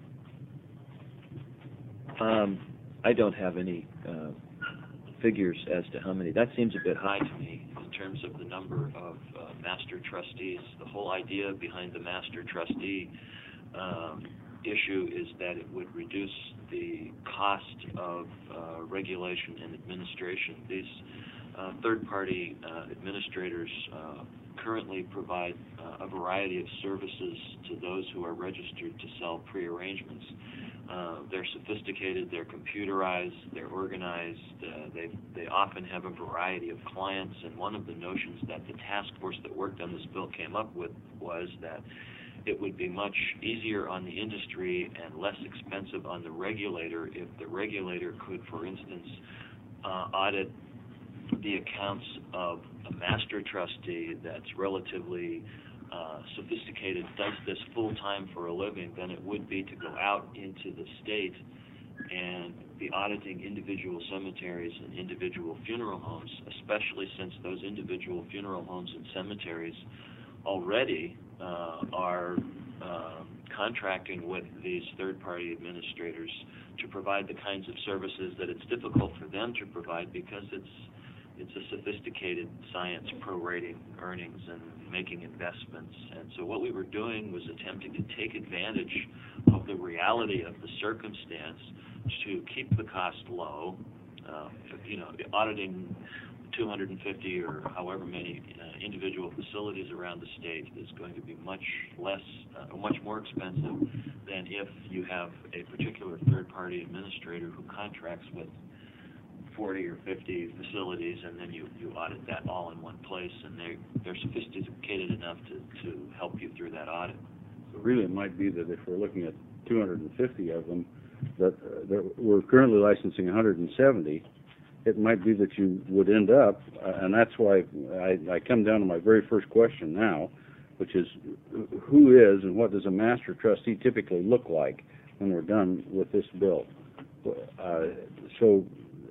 that. Um, I don't have any uh, figures as to how many. That seems a bit high to me in terms of the number of uh, master trustees. The whole idea behind the master trustee um, issue is that it would reduce the cost of uh, regulation and administration. These uh, third-party uh, administrators uh, currently provide uh, a variety of services to those who are registered to sell pre-arrangements. Uh, they're sophisticated, they're computerized, they're organized, uh, they, they often have a variety of clients, and one of the notions that the task force that worked on this bill came up with was that it would be much easier on the industry and less expensive on the regulator if the regulator could, for instance, uh, audit the accounts of a master trustee that's relatively uh, sophisticated, does this full-time for a living, than it would be to go out into the state and be auditing individual cemeteries and individual funeral homes, especially since those individual funeral homes and cemeteries already uh, are uh, contracting with these third-party administrators to provide the kinds of services that it's difficult for them to provide because it's it's a sophisticated science prorating earnings and making investments. And so what we were doing was attempting to take advantage of the reality of the circumstance to keep the cost low. Uh, you know, auditing two hundred fifty or however many uh, individual facilities around the state is going to be much less, uh, much more expensive than if you have a particular third-party administrator who contracts with forty or fifty facilities, and then you, you audit that all in one place, and they they're sophisticated enough to, to help you through that audit. So really, it might be that if we're looking at two hundred fifty of them, that, uh, that we're currently licensing one hundred seventy. It might be that you would end up, uh, and that's why I, I come down to my very first question now, which is who is and what does a master trustee typically look like when we're done with this bill? Uh, so,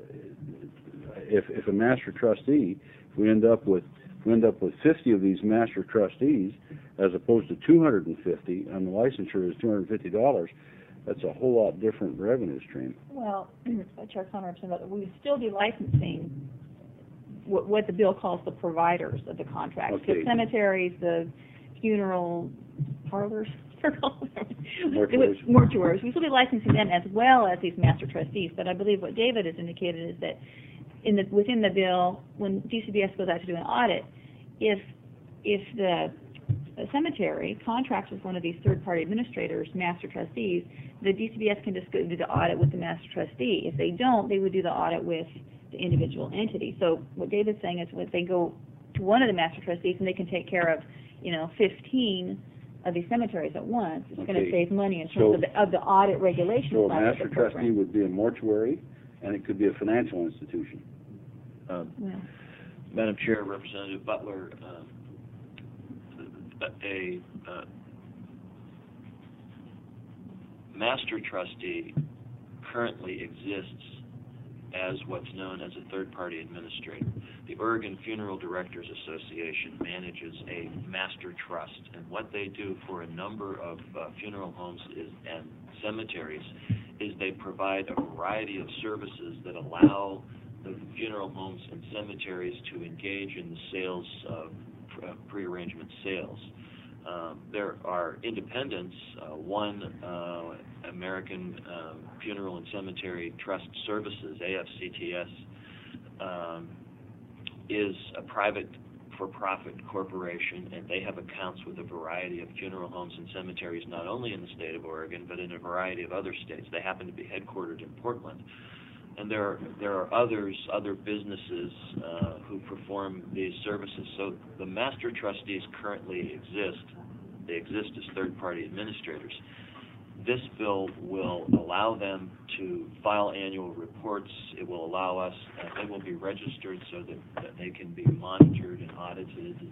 if if a master trustee, if we end up with we end up with fifty of these master trustees as opposed to two hundred fifty, and the licensure is two hundred fifty dollars. That's a whole lot different revenue stream. Well, Chair Connor, we would still be licensing what, what the bill calls the providers of the contract. Okay. The cemeteries, the funeral parlors, Mortuaries. mortuaries. We still be licensing them as well as these master trustees. But I believe what David has indicated is that in the within the bill, when D C B S goes out to do an audit, if if the a cemetery contracts with one of these third-party administrators, master trustees, the D C B S can just go do the audit with the master trustee. If they don't, they would do the audit with the individual entity. So what David's saying is when they go to one of the master trustees and they can take care of, you know, fifteen of these cemeteries at once, it's Okay. going to save money in terms So- of, the, of the audit regulation So a side of master the trustee program. would be a mortuary, and it could be a financial institution. Um, Yeah. Madam Chair, Representative Butler, um, a uh, master trustee currently exists as what's known as a third-party administrator. The Oregon Funeral Directors Association manages a master trust, and what they do for a number of uh, funeral homes is, and cemeteries is they provide a variety of services that allow the funeral homes and cemeteries to engage in the sales of uh, pre-arrangement sales. Um, there are independents. Uh, one, uh, American uh, Funeral and Cemetery Trust Services, A F C T S, um, is a private for-profit corporation, and they have accounts with a variety of funeral homes and cemeteries, not only in the state of Oregon, but in a variety of other states. They happen to be headquartered in Portland. And there are, there are others, other businesses uh, who perform these services. So the master trustees currently exist. They exist as third-party administrators. This bill will allow them to file annual reports. It will allow us, uh, they will be registered so that, that they can be monitored and audited and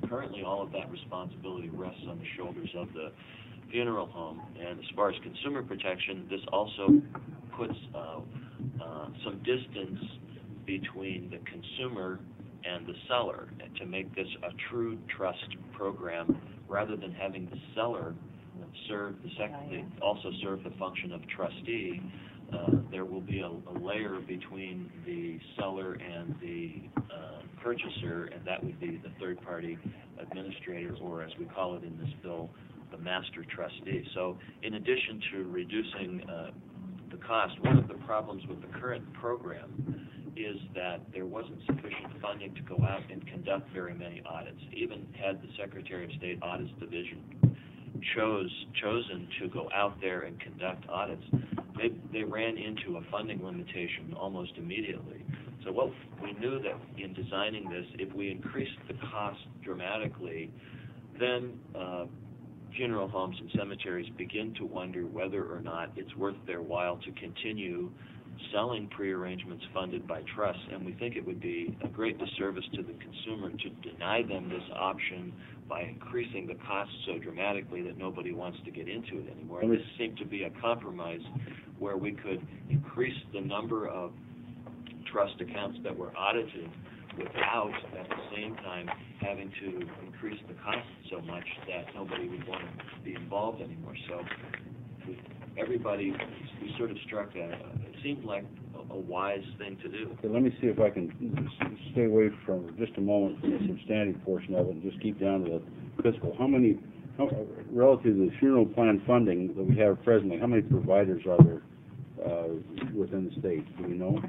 currently all of that responsibility rests on the shoulders of the funeral home. And as far as consumer protection, this also puts uh, uh, some distance between the consumer and the seller, and to make this a true trust program, rather than having the seller serve the sec- also serve the function of trustee. Uh, there will be a, a layer between the seller and the uh, purchaser, and that would be the third-party administrator, or as we call it in this bill, the master trustee. So in addition to reducing uh, the cost, one of the problems with the current program is that there wasn't sufficient funding to go out and conduct very many audits. Even had the Secretary of State Audits Division chose chosen to go out there and conduct audits, they they ran into a funding limitation almost immediately. So what we knew that in designing this, if we increased the cost dramatically, then uh, funeral homes and cemeteries begin to wonder whether or not it's worth their while to continue selling prearrangements funded by trusts, and we think it would be a great disservice to the consumer to deny them this option by increasing the cost so dramatically that nobody wants to get into it anymore. And this seemed to be a compromise where we could increase the number of trust accounts that were audited without, at the same time, having to increase the cost so much that nobody would want to be involved anymore. So we, everybody, we sort of struck a, it seemed like a, a wise thing to do. Okay, let me see if I can s- stay away from just a moment from the substantive portion of it and just keep down to the fiscal. How many, how, relative to the funeral plan funding that we have presently, how many providers are there uh, within the state? Do we know?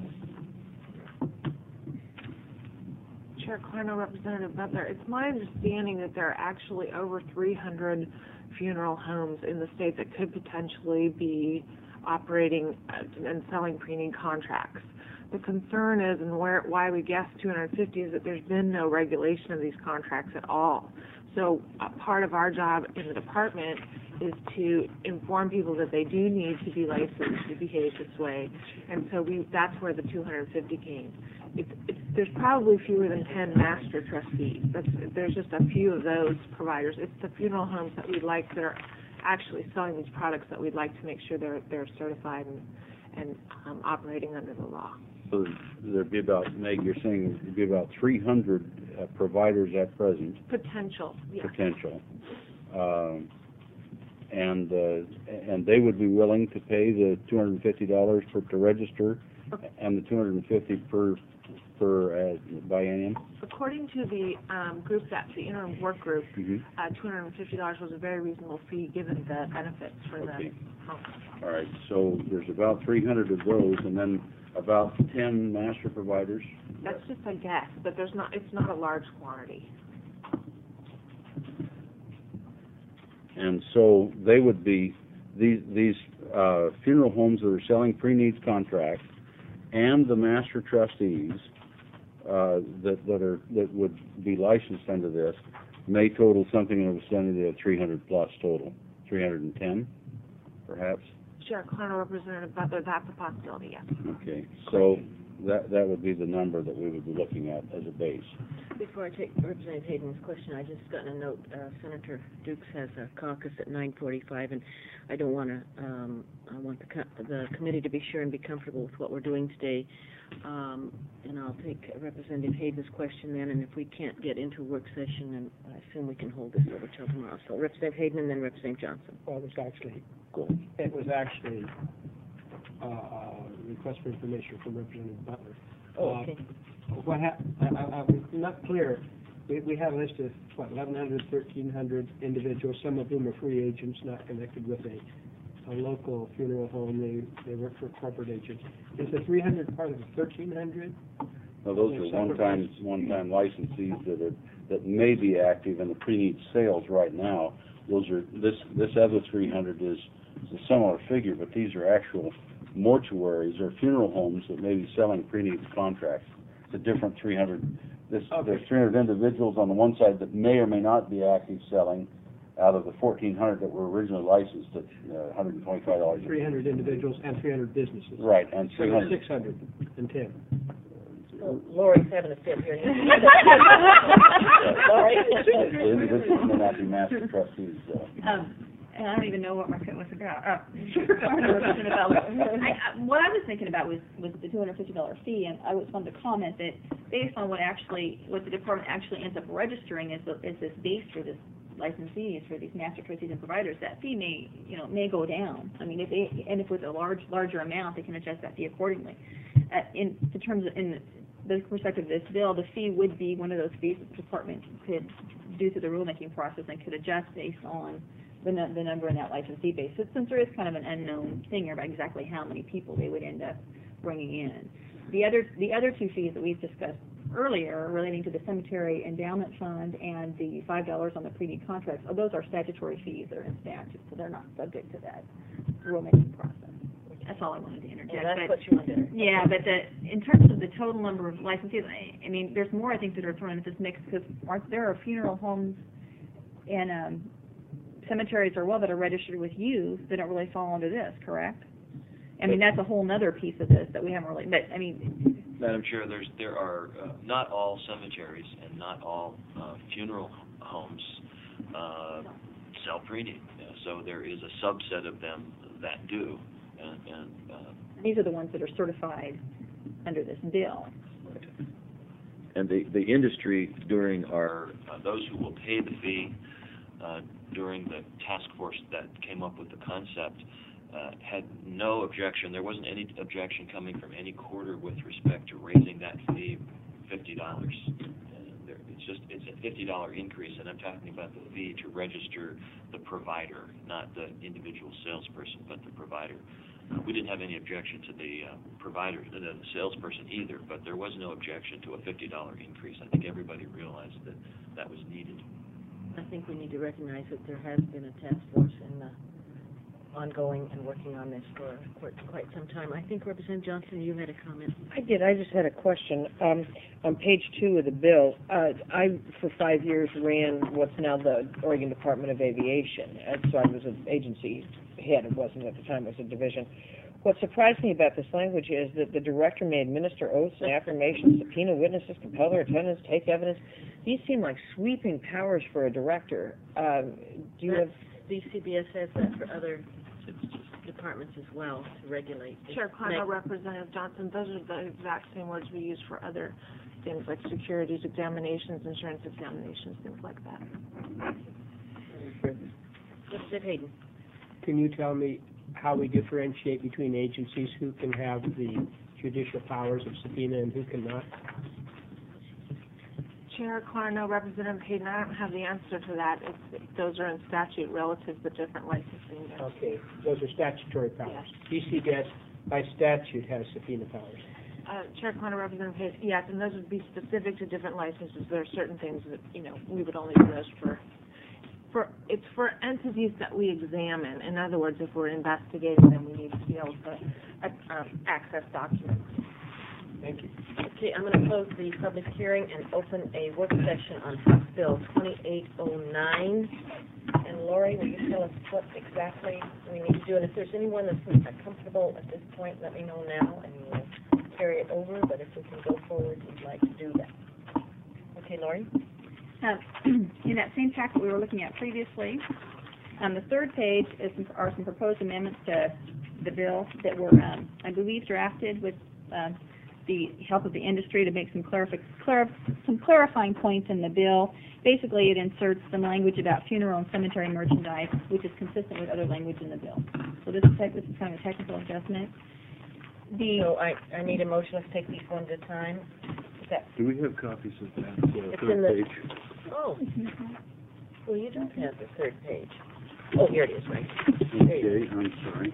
Chair Clarno, Representative Butler, it's my understanding that there are actually over three hundred funeral homes in the state that could potentially be operating and selling pre-need contracts. The concern is, and where, why we guess two hundred fifty, is that there's been no regulation of these contracts at all. So uh, part of our job in the department is to inform people that they do need to be licensed to behave this way, and so we, that's where the two hundred fifty came. It's, it's, there's probably fewer than ten master trustees. That's, there's just a few of those providers. It's the funeral homes that we'd like that are actually selling these products that we'd like to make sure they're they're certified and, and um, operating under the law. So there'd be about, Meg, you're saying there'd be about three hundred uh, providers at present, Potential, yes. potential. Um, and uh, and they would be willing to pay the two hundred fifty dollars for to register, Okay. and the two hundred fifty per per uh, biennium. According to the um, group, that the interim work group, Mm-hmm. uh, two hundred fifty dollars was a very reasonable fee given the benefits for Okay. the home. All right. So there's about three hundred of those, and then about ten master providers. That's just a guess, but there's not. It's not a large quantity. And so they would be these these uh, funeral homes that are selling pre-needs contracts, and the master trustees uh, that that are that would be licensed under this may total something in the vicinity of three hundred plus total, three hundred ten, perhaps. Chair Clarno, Representative Butler, that's a possibility, yes. Okay, so that that would be the number that we would be looking at as a base. Before I take Representative Hayden's question, I just got a note, uh, Senator Dukes has a caucus at nine forty-five, and I don't want to, um, I want the, co- the committee to be sure and be comfortable with what we're doing today. Um, and I'll take Representative Hayden's question then, and if we can't get into a work session, then I assume we can hold this over till tomorrow. So Representative Hayden and then Representative Johnson. Well, it was actually, it was actually uh, a request for information from Representative Butler. Oh, Uh, okay. What hap, I, I, I'm not clear, we, we have a list of, what, eleven hundred, thirteen hundred individuals, some of whom are free agents not connected with a, a local funeral home, they, they work for corporate agents. Is the three hundred part of the thirteen hundred? Now, those are one-time one-time licensees that are that may be active in the pre-need sales right now. Those are this this other three hundred is, is a similar figure, but these are actual mortuaries or funeral homes that may be selling pre-need contracts. It's a different three hundred. This, Okay. There's three hundred individuals on the one side that may or may not be active selling out of the fourteen hundred that were originally licensed at uh, one hundred twenty-five dollars. Three hundred individuals and three hundred businesses. Right, and So three hundred. six hundred and ten. So Lori's having a fit here. Lori. This may not be master trustees, uh, Um, and I don't even know what my was about. Uh, Representative Bell. I, I, what I was thinking about was, was the two hundred fifty dollar fee, and I was wanted to comment that based on what actually, what the department actually ends up registering as, the, as this base for this licensees, for these master trustees and providers, that fee may, you know, may go down. I mean, if they end up with a large, larger amount, they can adjust that fee accordingly. Uh, in, in terms of, in the perspective of this bill, the fee would be one of those fees that the department could do through the rulemaking process and could adjust based on the, nu- the number in that licensee base. So, since there is kind of an unknown thing about exactly how many people they would end up bringing in. The other, the other two fees that we've discussed earlier relating to the cemetery endowment fund and the five dollars on the pre-need contracts, oh, those are statutory fees, they're in statute, so they're not subject to that rulemaking process. That's all I wanted to interject. Well, that's but, what you wanted. Yeah, but the, in terms of the total number of licensees, I, I mean, there's more, I think, that are thrown into this mix, because aren't there are funeral homes and um, cemeteries as well that are registered with you that don't really fall under this, correct? I mean, that's a whole other piece of this that we haven't really, but, I mean... Madam Chair, there's, there are, uh, not all cemeteries and not all uh, funeral homes uh, sell pre-need. Uh, so there is a subset of them that do. And, and uh, these are the ones that are certified under this bill. And the, the industry during our, uh, those who will pay the fee uh, during the task force that came up with the concept uh, had no objection. There wasn't any objection coming from any quarter with respect to raising that fee fifty dollars. Uh, it's just, it's a fifty dollar increase, and I'm talking about the fee to register the provider, not the individual salesperson, but the provider. Uh, we didn't have any objection to the uh, provider, the, the salesperson either, but there was no objection to a fifty dollar increase. I think everybody realized that that was needed. I think we need to recognize that there has been a task force and uh, ongoing and working on this for quite, quite some time. I think Representative Johnson, you had a comment. I did. I just had a question. Um, on page two of the bill, uh, I, for five years, ran what's now the Oregon Department of Aviation. And so I was an agency head. It wasn't at the time. It was a division. What surprised me about this language is that the director may administer oaths and affirmations, subpoena witnesses, compel their attendance, take evidence. These seem like sweeping powers for a director. Um, do you have... D C B S has that for other departments as well to regulate. Chair Connor, Representative Johnson, those are the exact same words we use for other things like securities examinations, insurance examinations, things like that. Representative Hayden. Can you tell me how we differentiate between agencies who can have the judicial powers of subpoena and who cannot? Chair Clarno, Representative Hayden, I don't have the answer to that. It's, those are in statute relative to different licensing. Okay, those are statutory powers. Yes. D C B S by statute has subpoena powers. Uh, Chair Clarno, Representative Hayden, yes, and those would be specific to different licenses. There are certain things that, you know, we would only do those for, for, it's for entities that we examine. In other words, if we're investigating them, we need to be able to uh, um, access documents. Thank you. Okay, I'm going to close the public hearing and open a work session on House Bill twenty-eight oh nine. And Lori, will you tell us what exactly we need to do? And if there's anyone that's comfortable at this point, let me know now, and we'll carry it over. But if we can go forward, we'd like to do that. Okay, Lori? Uh, in that same packet we were looking at previously, on the third page is some, are some proposed amendments to the bill that were, um, I believe, drafted with uh, the help of the industry to make some, clarifi- clar- some clarifying points in the bill. Basically, it inserts some language about funeral and cemetery merchandise, which is consistent with other language in the bill. So this is, tech- this is kind of a technical adjustment. The So I, I need a motion. Let's take these one at a time. Is that, Do we have copies of that, uh, It's third in the- page? oh, well, you don't have the third page. Oh, here it is, right. There you Okay, I'm sorry.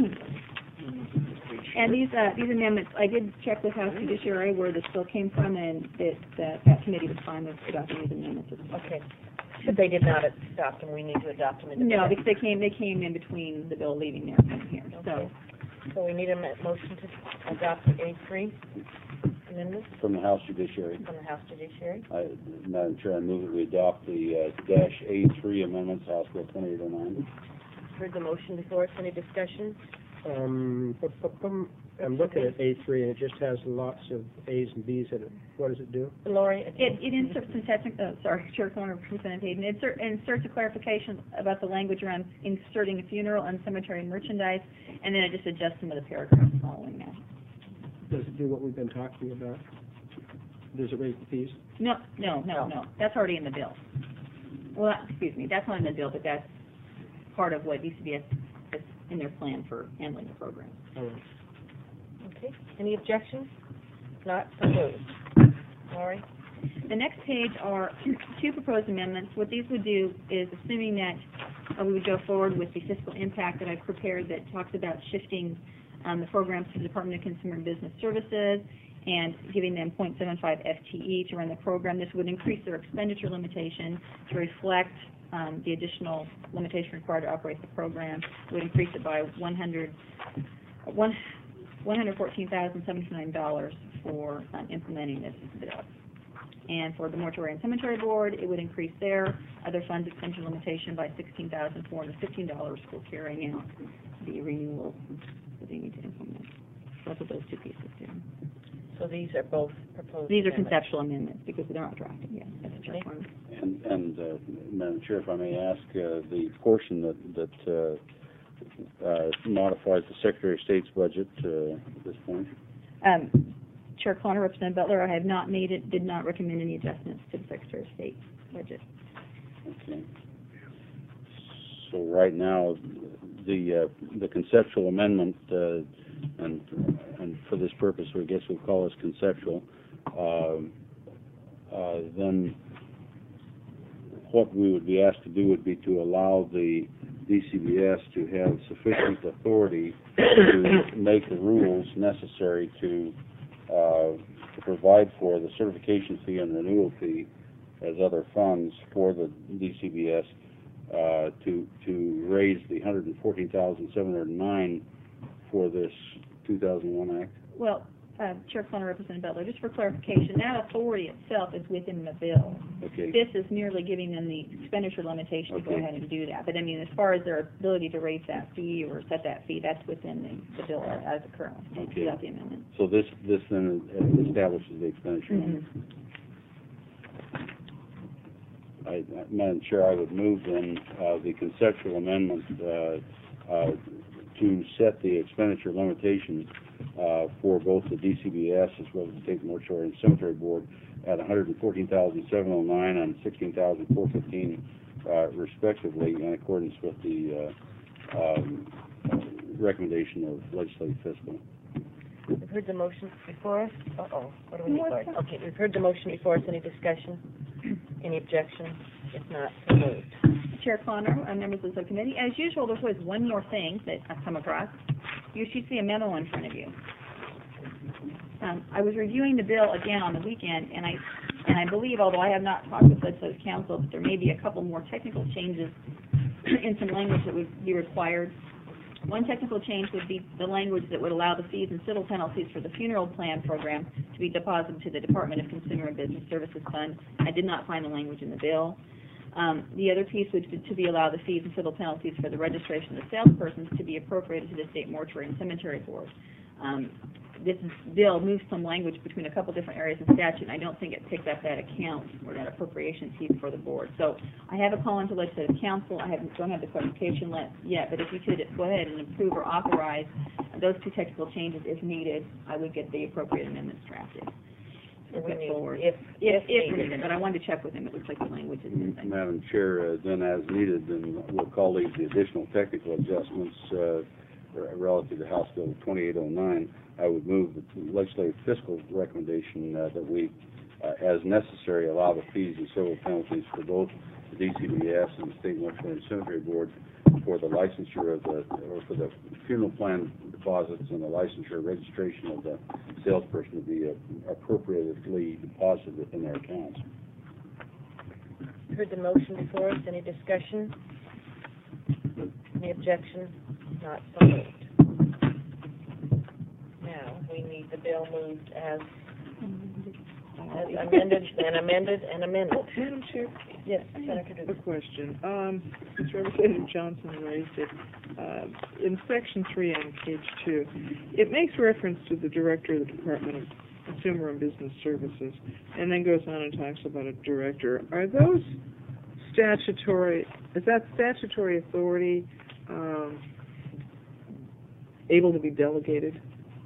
And these uh, these amendments, I did check with House Judiciary where this bill came from, and that that, that committee was fine with adopting these amendments. Okay. But they did not adopt them. We need to adopt them in the No, because they came they came in between the bill leaving there and coming here. So Okay. So we need a mo- motion to adopt the A three amendment from the House Judiciary. from the House Judiciary. I, Madam Chair, I move that we adopt the uh, dash A three amendments, House Bill twenty-eight oh nine. Heard the motion before us. Any discussion? Um, bu- bu- bum. I'm looking at A three, and it just has lots of A's and B's in it. What does it do? Lori? It, it inserts some technical, uh, sorry, Chair Corner, Representative Hayden, it insert- inserts a clarification about the language around inserting a funeral and cemetery merchandise, and then it just adjusts some of the paragraphs following that. Does it do what we've been talking about? Does it raise the fees? No, no, no, no, that's already in the bill. Well, excuse me, that's not in the bill, but that's part of what D C B S is in their plan for handling the program. All right. Okay, any objections? Not so moved. Lori? The next page are two proposed amendments. What these would do is, assuming that uh, we would go forward with the fiscal impact that I've prepared that talks about shifting um, the programs to the Department of Consumer and Business Services and giving them point seven five F T E to run the program, this would increase their expenditure limitation to reflect um, the additional limitation required to operate the program. It would increase it by one hundred, one, one hundred fourteen thousand seventy-nine dollars for um, implementing this bill. And for the Mortuary and Cemetery Board, it would increase their other funds expenditure limitation by sixteen thousand four hundred fifteen dollars for carrying out the renewal that they need to implement. So that's what those two pieces do. So these are both proposed These are amendments. conceptual amendments because they're not drafted yet. That's the Okay. one. And, and, uh, Madam Chair, if I may ask, uh, the portion that, that, uh, uh, modifies the Secretary of State's budget, uh, at this point? Um, Chair Connor, Representative Butler, I have not made it, did not recommend any adjustments to the Secretary of State budget. Okay. So right now, the, uh, the conceptual amendment, uh, and, and for this purpose, I guess we'll call this conceptual, um, uh, then what we would be asked to do would be to allow the D C B S to have sufficient authority to make the rules necessary to, uh, to provide for the certification fee and renewal fee as other funds for the D C B S, uh, to, to raise the one hundred fourteen thousand seven hundred nine for this two thousand one Act? Well, uh, Chair Connor, Representative Butler, just for clarification, that authority itself is within the bill. Okay. This is merely giving them the expenditure limitation to go Okay. ahead and do that. But I mean, as far as their ability to raise that fee or set that fee, that's within the, the bill as it currently, Okay. without the amendment. So this, this then uh, establishes the expenditure limit. Mhm. I, I- Madam Chair, I would move then, uh, the conceptual amendment, uh, uh, to set the expenditure limitation, uh, for both the D C B S as well as the State Mortuary and Cemetery Board at one hundred fourteen thousand seven hundred nine and sixteen thousand four hundred fifteen, uh, respectively, in accordance with the, uh, um, recommendation of legislative fiscal. We've heard the motion before us. Uh-oh, what do we need for it? Okay, we've heard the motion before us. Any discussion? Any objection? If not, so moved. Chair Connor, uh, members of the subcommittee, as usual, there's always one more thing that I've come across. You should see a memo in front of you. Um, I was reviewing the bill again on the weekend, and I, and I believe, although I have not talked with legislative counsel, that there may be a couple more technical changes in some language that would be required. One technical change would be the language that would allow the fees and civil penalties for the funeral plan program to be deposited to the Department of Consumer and Business Services Fund. I did not find the language in the bill. Um, the other piece would be to be allow the fees and civil penalties for the registration of the salespersons to be appropriated to the State Mortuary and Cemetery Board. Um, this bill moves some language between a couple different areas of statute, and I don't think it picked up that account or that appropriation piece for the board. So I have a call into legislative counsel. I haven't, don't have the clarification let, yet, but if you could go ahead and approve or authorize those two technical changes if needed, I would get the appropriate amendments drafted. So we Put need- forward. if- If, if if needed. needed, but I wanted to check with him. It looks like the language is missing. Madam Chair, uh, then as needed, then we'll call these the additional technical adjustments, uh, relative to House Bill twenty-eight oh nine. I would move the legislative fiscal recommendation, uh, that we, uh, as necessary, allow the fees and civil penalties for both the D C B S and the State Mortuary and Cemetery Board for the licensure of the, or for the funeral plan deposits and the licensure registration of the salesperson to be uh, appropriately deposited within their accounts. Heard the motion before us. Any discussion? Any objection? Not so moved. Now, we need the bill moved as as amended and amended and amended. Madam Chair, Yes, Senator a Dugan. question. Um, since Representative Johnson raised it, uh, in section three on page two, it makes reference to the director of the Department of Consumer and Business Services, and then goes on and talks about a director. Are those statutory, is that statutory authority, um, able to be delegated?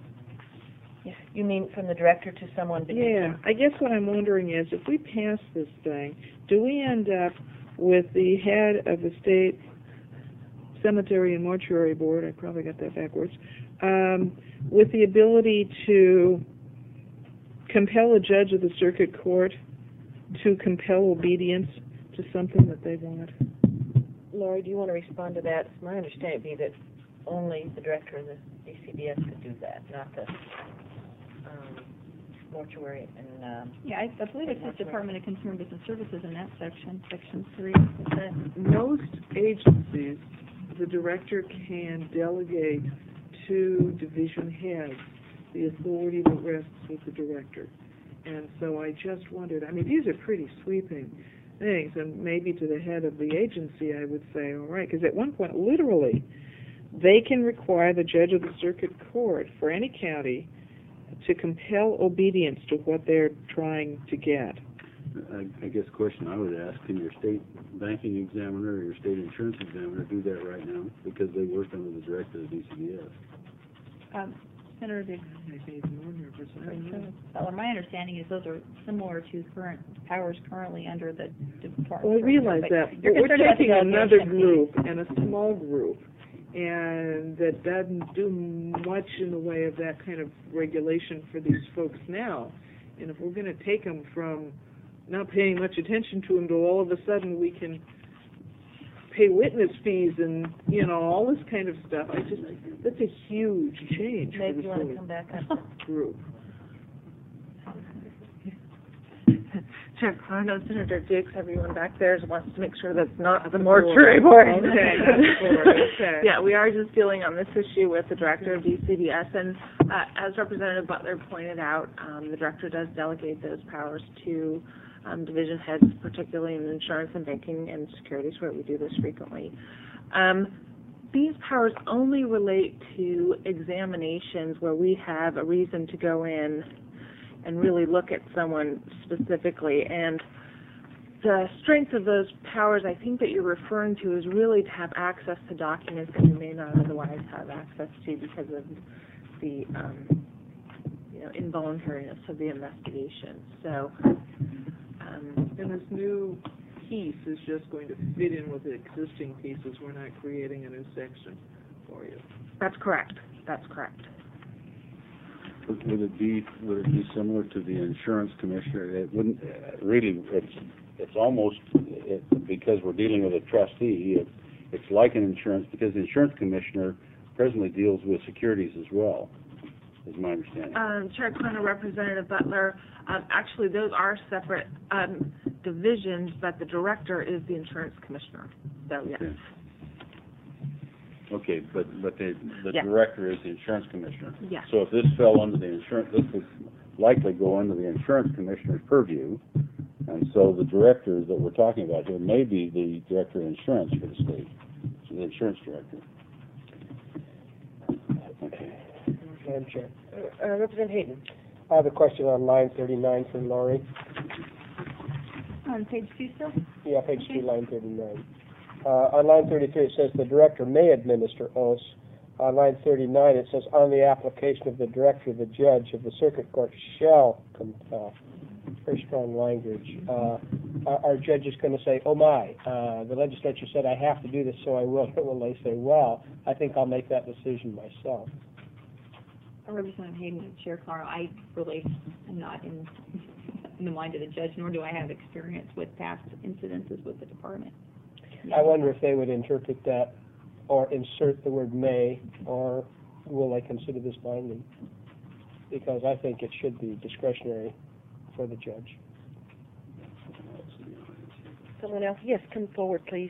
You mean from the director to someone? Yeah, I guess what I'm wondering is, if we pass this thing, do we end up with the head of the state cemetery and mortuary board, I probably got that backwards, um, with the ability to compel a judge of the circuit court to compel obedience to something that they want? Lori, do you want to respond to that? It's my understanding would be that only the director of the D C B S could do that, not the um, mortuary and, um... Yeah, I, I believe it says Department of Consumer and Business Services in that section, section three. Most agencies, the director can delegate to division heads the authority that rests with the director. And so I just wondered, I mean, these are pretty sweeping things, and maybe to the head of the agency I would say, all right, because at one point, literally, they can require the judge of the circuit court for any county to compel obedience to what they're trying to get. I, I guess the question I would ask, can your state banking examiner or your state insurance examiner do that right now? Because they work under the director of the D C B S. Um, Senator Diggs. Mm-hmm. Well, my understanding is those are similar to current powers currently under the Department. Well, I realize that, but we're taking another group and a small group, and that doesn't do much in the way of that kind of regulation for these folks now. And if we're going to take them from not paying much attention to them to all of a sudden we can pay witness fees and, you know, all this kind of stuff, I just, that's a huge change for Maybe this you want to whole come back up. group. Chair Carno, Senator Diggs, everyone back there wants to make sure that's not the mortuary board. Okay, that's board, okay. Yeah, we are just dealing on this issue with the director of D C B S, and uh, as Representative Butler pointed out, um, the director does delegate those powers to um, division heads, particularly in insurance and banking and securities, where we do this frequently. Um, these powers only relate to examinations where we have a reason to go in and really look at someone specifically. And the strength of those powers, I think, that you're referring to is really to have access to documents that you may not otherwise have access to because of the um, you know, involuntariness of the investigation. So, um, And this new piece is just going to fit in with the existing pieces. We're not creating a new section for you. that's correct. That's correct. Would would it be, would it be similar to the insurance commissioner? It wouldn't, uh, really, it's, it's almost, it, because we're dealing with a trustee, it, it's like an insurance, because the insurance commissioner presently deals with securities as well, is my understanding. Um, Chair Corner, Representative Butler, um, actually those are separate um, divisions, but the director is the insurance commissioner. So, yes. Yeah. Okay, but, but the, the Yeah. director is the insurance commissioner. Yeah. So if this fell under the insurance, this would likely go under the insurance commissioner's purview, and so the director that we're talking about here may be the director of insurance for the state, so the insurance director. Okay. Madam Chair. Uh, Representative Hayden. I have a question on line thirty-nine for Lori. On page two still? Yeah, page two, line thirty-nine. Uh, on line thirty-three, it says the director may administer oaths. On line thirty-nine, it says on the application of the director, the judge of the circuit court shall compel. Very strong language. Uh, are, are judges going to say, oh my, uh, the legislature said I have to do this, so I will? Or will they say, well, I think I'll make that decision myself? Representative Hayden and Chair Carl, I really am not in, in the mind of the judge, nor do I have experience with past incidences with the department. I wonder if they would interpret that or insert the word may, or will they consider this binding? Because I think it should be discretionary for the judge. Someone else? Yes, come forward, please.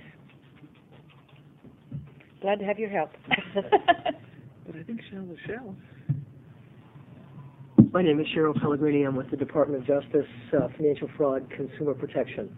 Glad to have your help. But I think shall is shall. My name is Cheryl Pellegrini. I'm with the Department of Justice, uh, Financial Fraud, Consumer Protection.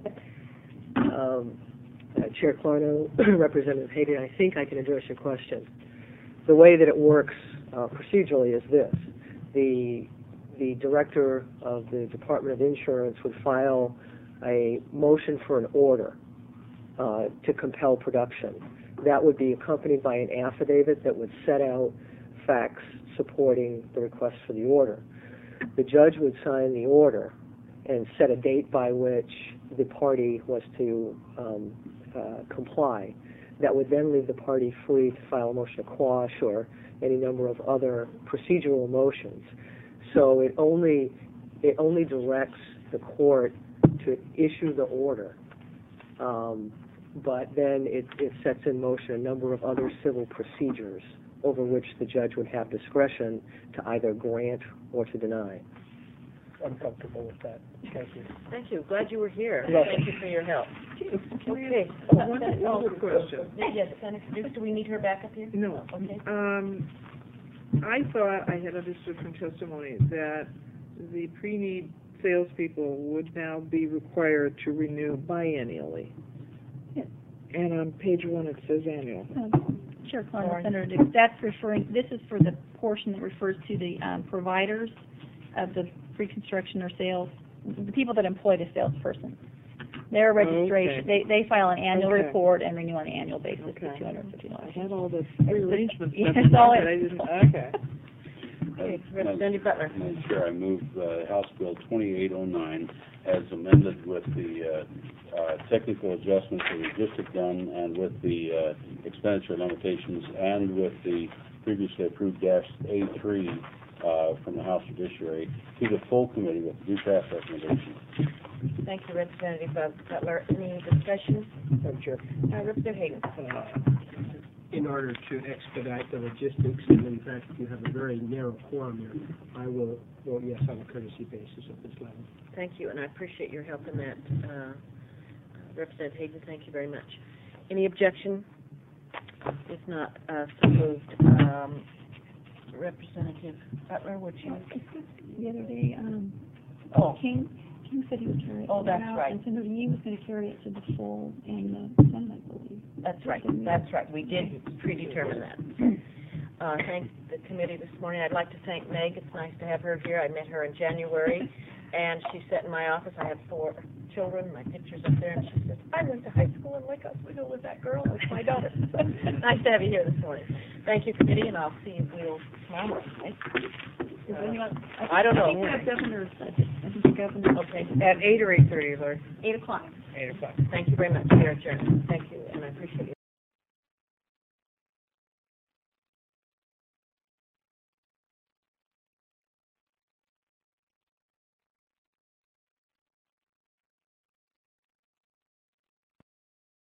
Um, uh, Chair Clarno, Representative Hayden, I think I can address your question. The way that it works uh, procedurally is this. The, the director of the Department of Insurance would file a motion for an order uh, to compel production. That would be accompanied by an affidavit that would set out facts supporting the request for the order. The judge would sign the order and set a date by which the party was to um, uh, comply. That would then leave the party free to file a motion to quash or any number of other procedural motions. So it only it only directs the court to issue the order, um, but then it, it sets in motion a number of other civil procedures over which the judge would have discretion to either grant or to deny. I'm comfortable with that. Thank you. Thank you. Glad you were here. You're welcome. Thank you for your help. Okay. Oh, one other question. Yes, can I introduce, do we need her back up here? No. Okay. Um, I thought I had understood from testimony that the pre-need salespeople would now be required to renew biennially. Yes. And on page one it says annual. Um, Chair Clarno, Senator Dix, that's referring, this is for the portion that refers to the um, providers of the pre-construction or sales, the people that employ the salesperson. Their registration, Okay. they, they file an annual Okay. report and renew on an annual basis Okay. for two hundred fifty dollars. I had all the rearrangement Yes, stuff, all but it- I didn't, okay. Okay, Representative Butler. Madam Chair, I move uh, House Bill twenty-eight oh nine as amended with the uh, uh, technical adjustments that we just have done and with the uh, expenditure limitations and with the previously approved dash A three uh, from the House Judiciary to the full committee with due pass recommendations. Thank you, Representative Butler. Any discussion? Madam Chair. Uh, Representative Hayden. Uh, in order to expedite the logistics, and in fact, you have a very narrow quorum here, I will vote yes on a courtesy basis at this level. Thank you, and I appreciate your help in that. Uh, Representative Hayden, thank you very much. Any objection? If not, uh, so moved. Um, Representative Butler, would you? The other day, um, Oh. King, King said he would carry it Oh, to the that's House, right. and Senator Yee was going to carry it to the full and the Senate, I believe. That's right, that's right. We did predetermine that. Uh, thank the committee this morning. I'd like to thank Meg. It's nice to have her here. I met her in January, and she sat in my office. I have four children, my picture's up there, and she says, I went to high school in Lake Oswego with that girl. It's my daughter. So, nice to have you here this morning. Thank you, committee, and I'll see you we'll tomorrow morning, right? Is there anyone- think- I don't know. I think we have governor's, uh, I think the governor. Okay, at eight or eight thirty, Lord? Eight o'clock. Eight o'clock. Thank you very much. We are adjourned. Thank you, and I appreciate you.